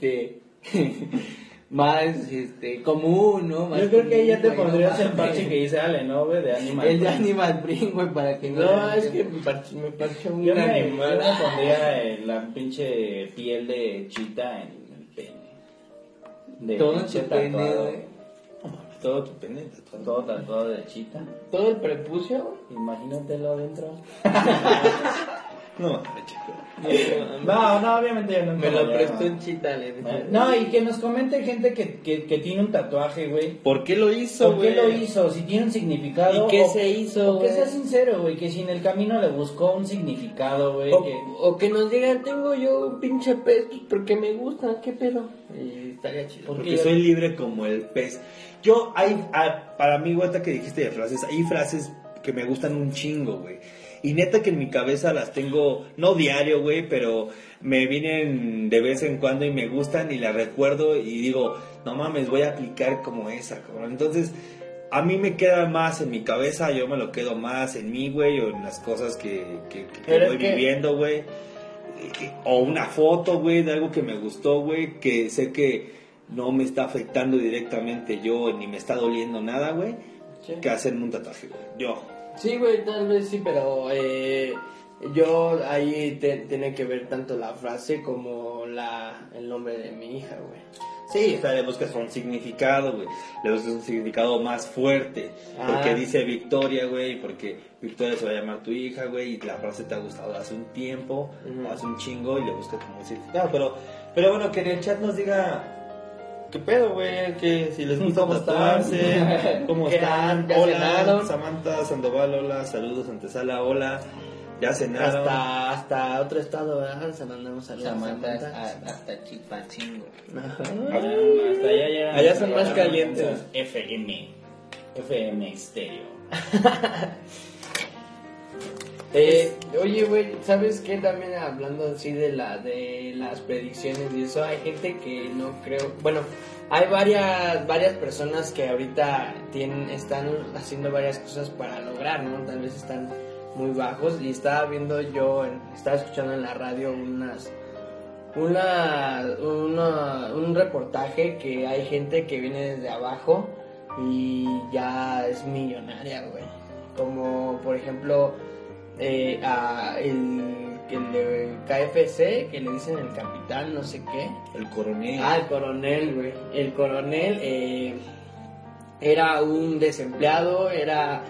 más, común, ¿no? Más Yo creo que ahí ya te común, güey, pondrías no el parche mames. que dice Ale, ¿no, güey? De Animal. El de Animal Print, güey, para que No, es que me parece un Yo me animal. pondría la pinche piel de chita en el pene. De Todo en pinche su pene, tatuado. güey. Todo tu pendiente. Todo tatuado de chita. Todo el prepucio. Imagínatelo adentro. No, mames, chico. No, obviamente yo no Me lo pondría, prestó ¿no? en chita, le dije. No, y que nos comente gente que tiene un tatuaje, güey. ¿Por qué lo hizo, ¿Por qué güey? lo hizo? Si tiene un significado. ¿Y qué o- se hizo, o que güey? sea sincero, güey. Que si en el camino le buscó un significado, güey. que- O que nos digan, tengo yo un pinche pez pues, porque me gusta, ¿qué pedo? Y estaría chido. Porque soy libre como el pez. Para mí, güey, ahorita que dijiste de frases, hay frases que me gustan un chingo, güey. Y neta que en mi cabeza las tengo, no diario, güey, pero me vienen de vez en cuando y me gustan y las recuerdo y digo, no mames, voy a aplicar como esa, cabrón. Entonces, a mí me queda más en mi cabeza, yo me lo quedo más en mí, güey, o en las cosas que Pero voy es que- viviendo, güey. O una foto, güey, de algo que me gustó, güey, que sé que no me está afectando directamente yo, ni me está doliendo nada, güey, Sí. que hacerme un tatuaje, güey. Yo. Sí, güey, tal vez sí, pero yo ahí tiene que ver tanto la frase como el nombre de mi hija, güey. Sí, o sea, le buscas un significado, güey. Le buscas un significado más fuerte. Porque dice Victoria, güey, porque Victoria se va a llamar tu hija, güey, y la frase te ha gustado hace un tiempo, o hace un chingo, y le buscas como un significado. Pero bueno, que en el chat nos diga... ¿Qué pedo, güey? Que si les gusta tatuarse, ¿cómo están? ¿Ya Hola, cenaron? Samantha Sandoval, hola, saludos, Antesala, hola. ¿Ya cenaron? Hasta otro estado, ¿verdad? Se mandamos saludos a Samantha Samantha. hasta Chilpancingo. Hasta allá llegan. Allá son más calientes. FM estéreo. Oye, güey, ¿sabes qué? También hablando así de las predicciones y eso, hay gente que no creo... Bueno, hay varias personas que ahorita están haciendo varias cosas para lograr, ¿no? Tal vez están muy bajos y estaba escuchando en la radio un reportaje que hay gente que viene desde abajo y ya es millonaria, güey. Como, por ejemplo... el de KFC, que le dicen el capitán, no sé qué. El coronel. El coronel, güey. El coronel era un desempleado, era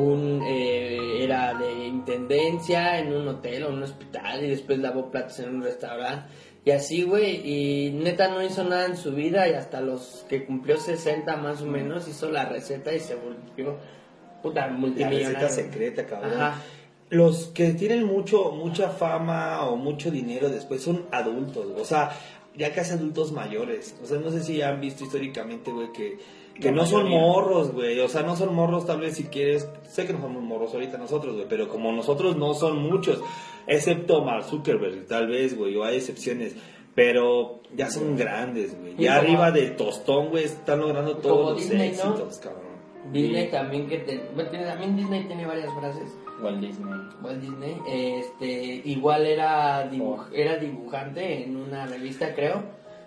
de intendencia en un hotel o un hospital y después lavó platos en un restaurante. Y así, güey, y neta no hizo nada en su vida y hasta los que cumplió 60 más o menos hizo la receta y se volvió multimillonario. La receta secreta, cabrón. Ajá. Los que tienen mucha fama o mucho dinero después son adultos, o sea, ya casi adultos mayores. O sea, no sé si han visto históricamente, güey, que no son morros, güey. O sea, no son morros, tal vez si quieres. Sé que no somos morros ahorita nosotros, güey, pero como nosotros no son muchos, excepto Mark Zuckerberg, tal vez, güey, o hay excepciones. Pero ya son grandes, güey. Ya arriba del tostón, güey, están logrando todos los Disney, éxitos, ¿no? cabrón. Disney también también Disney tiene varias frases. Walt Disney. Walt Disney, igual era dibujante en una revista, creo,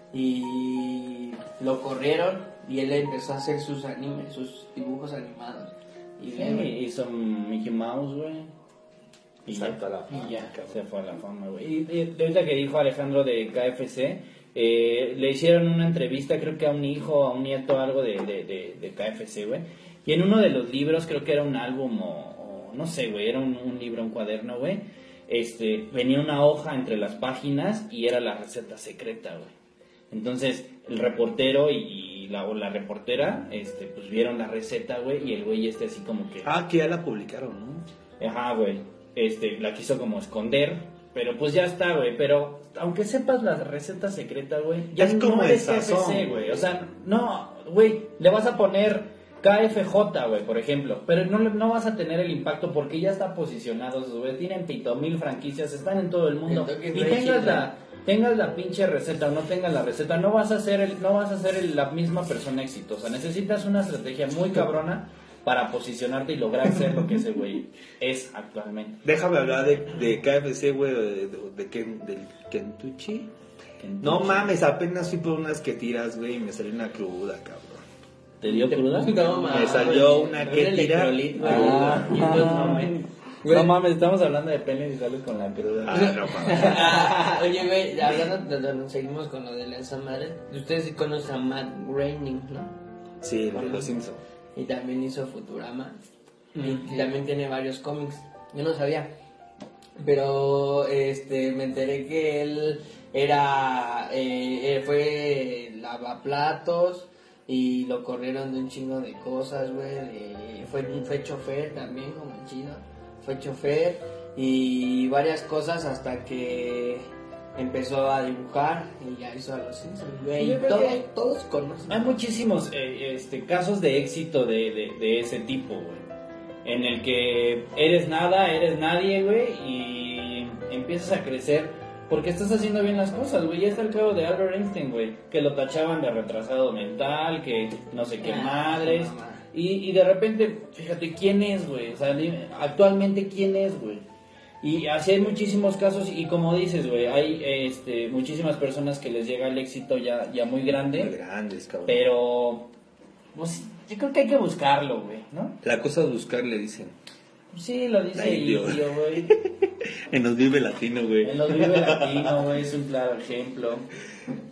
y lo corrieron y él empezó a hacer sus dibujos animados. Y hizo Mickey Mouse, güey. Y Saltó a la ya, fama, y ya cabrón. se fue a la fama, güey. Y ahorita que dijo Alejandro de KFC, le hicieron una entrevista, creo que a un hijo, a un nieto, algo de KFC, güey. Y en uno de los libros, creo que era un álbum o no sé, güey, era un libro, un cuaderno, güey. Venía una hoja entre las páginas y era la receta secreta, güey. Entonces, el reportero y la reportera, pues vieron la receta, güey, y el güey así como que... Que ya la publicaron, ¿no? Ajá, güey. La quiso como esconder, pero pues ya está, güey. Pero aunque sepas la receta secreta, güey, ya es como eres el sazón, KFC, güey. O sea, no, güey, le vas a poner KFJ, güey, por ejemplo, pero no vas a tener el impacto porque ya está posicionado, güey. Tienen 1000 franquicias, están en todo el mundo. Y tengas la pinche receta o no tengas la receta, no vas a ser la misma persona exitosa. Necesitas una estrategia muy cabrona para posicionarte y lograr ser lo que ese güey es actualmente. Déjame hablar de KFC, güey, del Kentucky. No mames, apenas fui por unas que tiras, güey, y me salió una cruda, cabrón. ¿Te dio cruda? No, Me salió una que tira. No mames, estamos hablando de pene y sales con la cruda. No mames. Oye, güey, hablando, seguimos con lo de la esa madre. Ustedes sí conocen a Matt Groening, ¿no? Sí, de los Simpsons. Y también hizo Futurama. Y también tiene varios cómics. Yo no sabía. Pero me enteré que él fue lavaplatos y lo corrieron de un chingo de cosas, güey. Fue chofer también, como chido. Fue chofer y varias cosas hasta que empezó a dibujar y ya hizo a los Simpsons, güey. Yo creo que Todos conocen. hay muchísimos casos de éxito de ese tipo, güey. En el que eres nada, eres nadie, güey, y empiezas a crecer porque estás haciendo bien las cosas, güey. Ya está el caso de Albert Einstein, güey, que lo tachaban de retrasado mental, que no sé qué madres. Y de repente, fíjate, ¿quién es, güey? O sea, actualmente, ¿quién es, güey? Y así hay muchísimos casos y como dices, güey, hay muchísimas personas que les llega el éxito ya muy grande. Muy grandes, cabrón. Pero, pues, yo creo que hay que buscarlo, güey, ¿no? La cosa es buscar, le dicen. Sí, lo dice Ay, Dios. Indio, güey. En los Vive Latino, güey. En los Vive Latino, güey, es un claro ejemplo.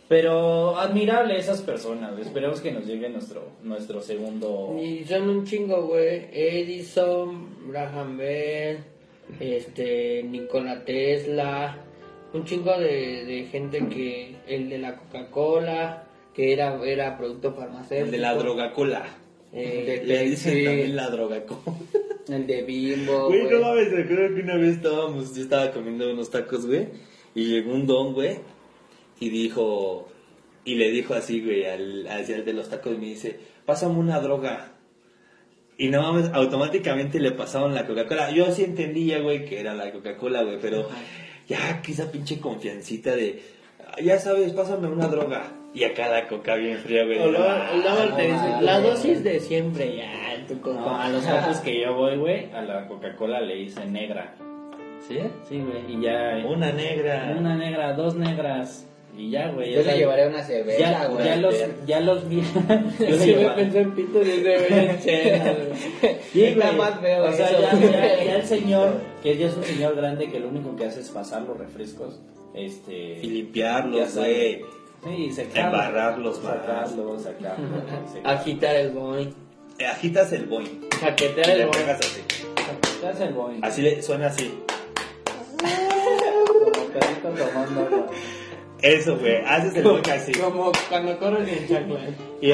Pero admirable esas personas, esperemos que nos llegue nuestro segundo... Y son un chingo, güey. Edison, Graham Bell, Nikola Tesla, un chingo de gente que... El de la Coca-Cola, que era producto farmacéutico. El de la droga-cola. Le dicen sí. también la droga-cola. El de Bimbo, Güey, no mames, recuerdo que una vez yo estaba comiendo unos tacos, güey, y llegó un don, güey, y le dijo así, güey, al de los tacos, me dice, pásame una droga. Y no mames, automáticamente le pasaron la Coca-Cola. Yo sí entendía, güey, que era la Coca-Cola, güey, pero ya que esa pinche confiancita de, ya sabes, pásame una droga. Y acá la coca bien fría, güey. Luego te dicen, la dosis de siempre, ya, en tu coca. No, a los tacos que yo voy, güey, a la Coca-Cola le hice negra. ¿Sí? Sí, güey, y ya... Una negra. 2 negras. Y ya, güey. Yo le llevaré una cerveza, güey. Ya los vi. Yo sí me pensé en pito desde Venezuela. Sí, Está güey. más feo O sea, eso. ya el señor, que ya es un señor grande, que lo único que hace es pasar los refrescos. Y Ya limpiarlos, sabe. güey. Sí, Embarrarlos más. sacarlos. Agitar el boing. Agitas el boing. Jaquetear Y el le boing. pegas así. Sacarse el boing. Así suena así. Como perrito tomando agua. Eso, güey. Haces el boing así. Como cuando corres en chancla. Y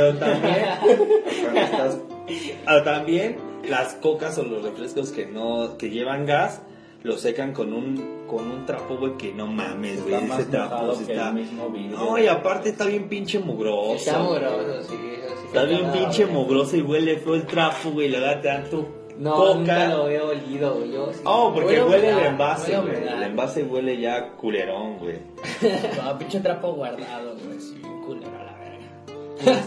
también las cocas o los refrescos que llevan gas los secan con un trapo, güey, que no mames, güey. Está más Ese trapo mojado sí que está. el mismo vidrio. No, y aparte está bien pinche mugroso. Está güey. mugroso, sí. Eso sí Está que bien está pinche bravo. mugroso y huele feo el trapo, güey. Le da tanto. No, nunca coca. lo he olido, güey. Yo sí. Oh, porque huele el humedad, envase, huele güey. humedad. El envase huele ya culerón, güey. No, pinche trapo guardado, güey. Sí, bien culero a la verga.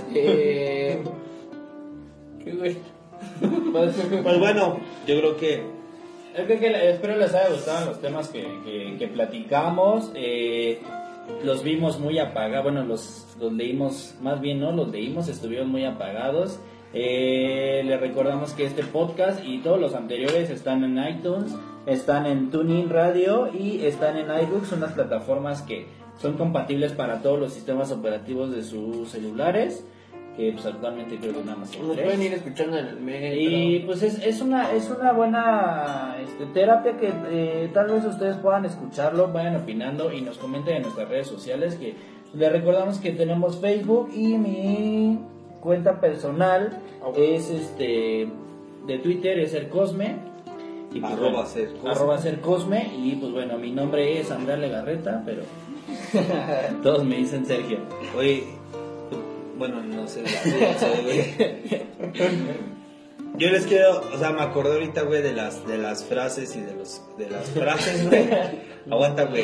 ¿Qué güey? Pues bueno, yo creo que Espero les haya gustado los temas que platicamos. Los vimos muy apagados. Bueno, los leímos, más bien no los leímos, estuvieron muy apagados. Les recordamos que este podcast y todos los anteriores están en iTunes, están en TuneIn Radio y están en iBooks, unas plataformas que son compatibles para todos los sistemas operativos de sus celulares, que pues actualmente creo que nada más son Nos 3. pueden ir escuchando en el metro. Y pues es una buena terapia que tal vez ustedes puedan escucharlo, vayan opinando y nos comenten en nuestras redes sociales, que les recordamos que tenemos Facebook y mi cuenta personal es de Twitter, es Cosme. Y pues, @sercosme. @sercosme. Y pues bueno, mi nombre es Andrea Legarreta, pero todos me dicen Sergio. Oye, bueno, no sé güey. Yo les quiero, o sea, me acordé ahorita, güey, de las frases y de las frases, güey. Aguanta, güey.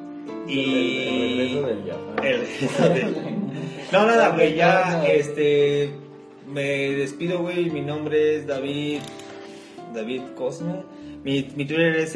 Y no, nada, güey, ya, me despido, güey. Mi nombre es David Cosme. Mi Twitter es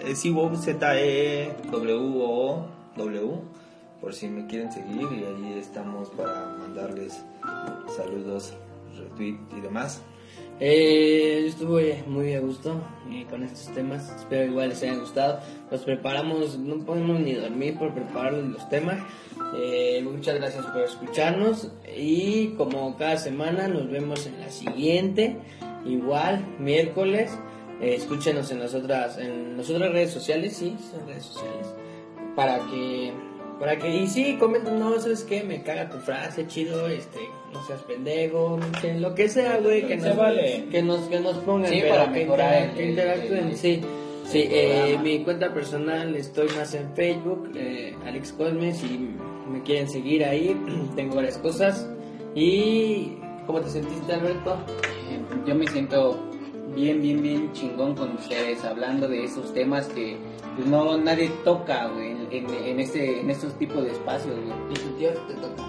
ZEWOW, por si me quieren seguir, y ahí estamos para mandarles saludos, retweet y demás. Yo estuve muy a gusto con estos temas, espero igual les hayan gustado. Los preparamos, no podemos ni dormir por preparar los temas. Muchas gracias por escucharnos y como cada semana nos vemos en la siguiente, igual miércoles. Escúchenos en las otras redes sociales, sí, son redes sociales, para que y sí, comenten, no, ¿sabes qué? Me caga tu frase, chido, no seas pendejo, no sé, lo que sea, güey, que nos pongan, Sí, pero para que mejorar que interactúen, sí. Sí, mi cuenta personal estoy más en Facebook, Alex Cosme, si me quieren seguir ahí, tengo varias cosas. ¿Y cómo te sentiste, Alberto? Yo me siento bien chingón con ustedes, hablando de esos temas que pues, no nadie toca, güey, en estos tipos de espacios, güey. Y tu tío te toca.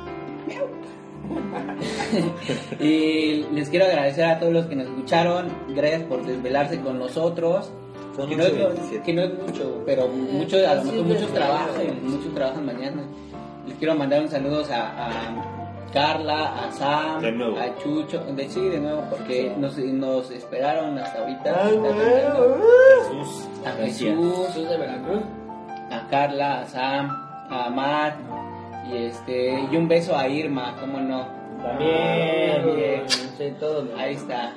Y les quiero agradecer a todos los que nos escucharon, gracias por desvelarse con nosotros. Son Que no, es, 8:27. que no es mucho, pero muchos, a lo mejor muchos trabajan mañana. Les quiero mandar un saludo a Carla, a Sam, De nuevo. a Chucho, de nuevo, porque nos esperaron hasta ahorita. Ay, Jesús. A Gracias. Jesús, ¿Sos de Veracruz? a Carla, a Sam, a Mar, Y un beso a Irma, ¿cómo no? También. Sí, todo. Ahí está.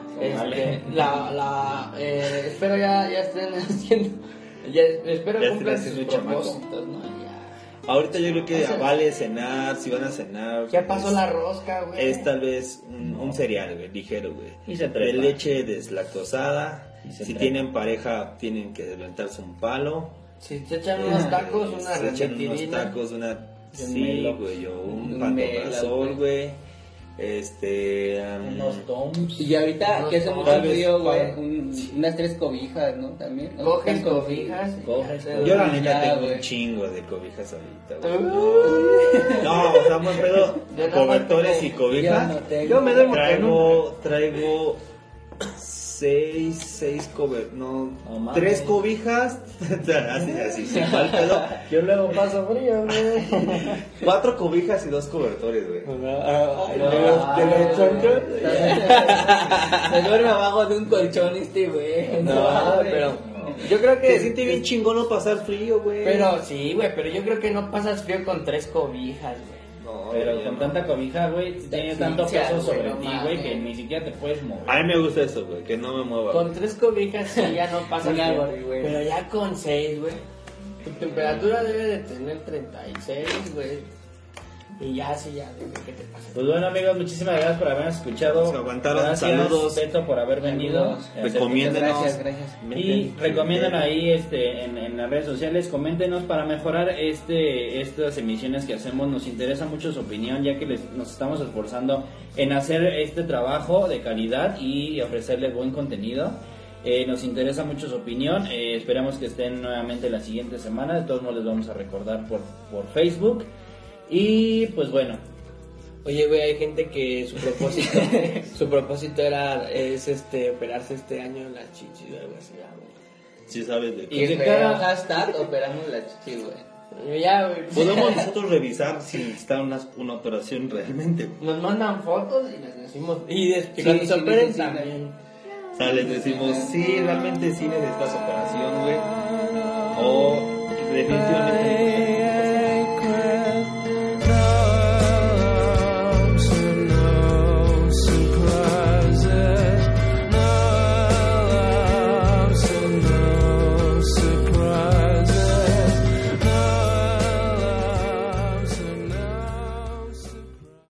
Espero ya estén haciendo. Espero Ya cumplan estén sus haciendo chamaco. propósitos, ¿no? Ya. Ahorita yo creo que vale cenar, si van a cenar. Ya pasó pues, la rosca, güey. Es tal vez un cereal, güey, ligero, güey. Y se De trepa. leche deslactosada. Y se Si trepa. tienen pareja, tienen que levantarse un palo. Si se echan unos tacos, una Se echan unos repetirina. tacos, una... Un Sí, melo. güey, o un Un melo, pantoprazol, güey. Unos toms. Y ahorita que hace mucho Tal vez frío, güey, para- unas 3 cobijas, ¿no? También. ¿no? Coges Están con- cobijas. Coges Ya, cobijas. Yo la neta Ya, tengo güey. un chingo de cobijas ahorita, güey. Uy. No, o sea, más pedo, Yo no cobertores tengo- y cobijas. Yo no tengo. Yo me duermo con Traigo 6 cobijas, no, No mames. 3 cobijas, así, sin mal pedo. Yo luego paso frío, güey. 4 cobijas y 2 cobertores, güey. Se duerme abajo de un colchón güey. No, pero yo creo que Se siente bien chingón no pasar frío, güey. Pero sí, güey, pero yo creo que no pasas frío con 3 cobijas, güey. No, Pero güey, con no. tanta cobija, güey, tiene tanto asfixia, peso sobre güey, no ti, mames. güey, que ni siquiera te puedes mover. A mí me gusta eso, güey, que no me mueva. Con 3 cobijas sí ya no pasas Una, frío, güey. pero ya con 6, güey. Tu temperatura debe de tener 36, güey. Y ya sí, ya, dime qué te pasa. Pues bueno, amigos, muchísimas gracias por habernos escuchado. Se aguantaron, Gracias, saludos. Beto, por haber venido. Recomiéndenos. Gracias. Y recomiendan ahí en las redes sociales, coméntenos para mejorar estas emisiones que hacemos. Nos interesa mucho su opinión, ya que nos estamos esforzando en hacer este trabajo de calidad y ofrecerles buen contenido. Nos interesa mucho su opinión. Esperamos que estén nuevamente la siguiente semana. De todos modos les vamos a recordar por Facebook. Y pues bueno, Oye, güey, hay gente que su propósito es operarse este año la chichi o algo así, ya, güey. Si sabes de Y qué. de de cada- cada hashtag operamos la chichi, güey. Yo ya, güey. Podemos nosotros revisar si está una operación realmente, güey. Nos mandan fotos y les decimos. Y Sí, cuando se sí, operen necesitan. también. O sea, les decimos, sí, realmente sí necesitas operación, güey. O definitivamente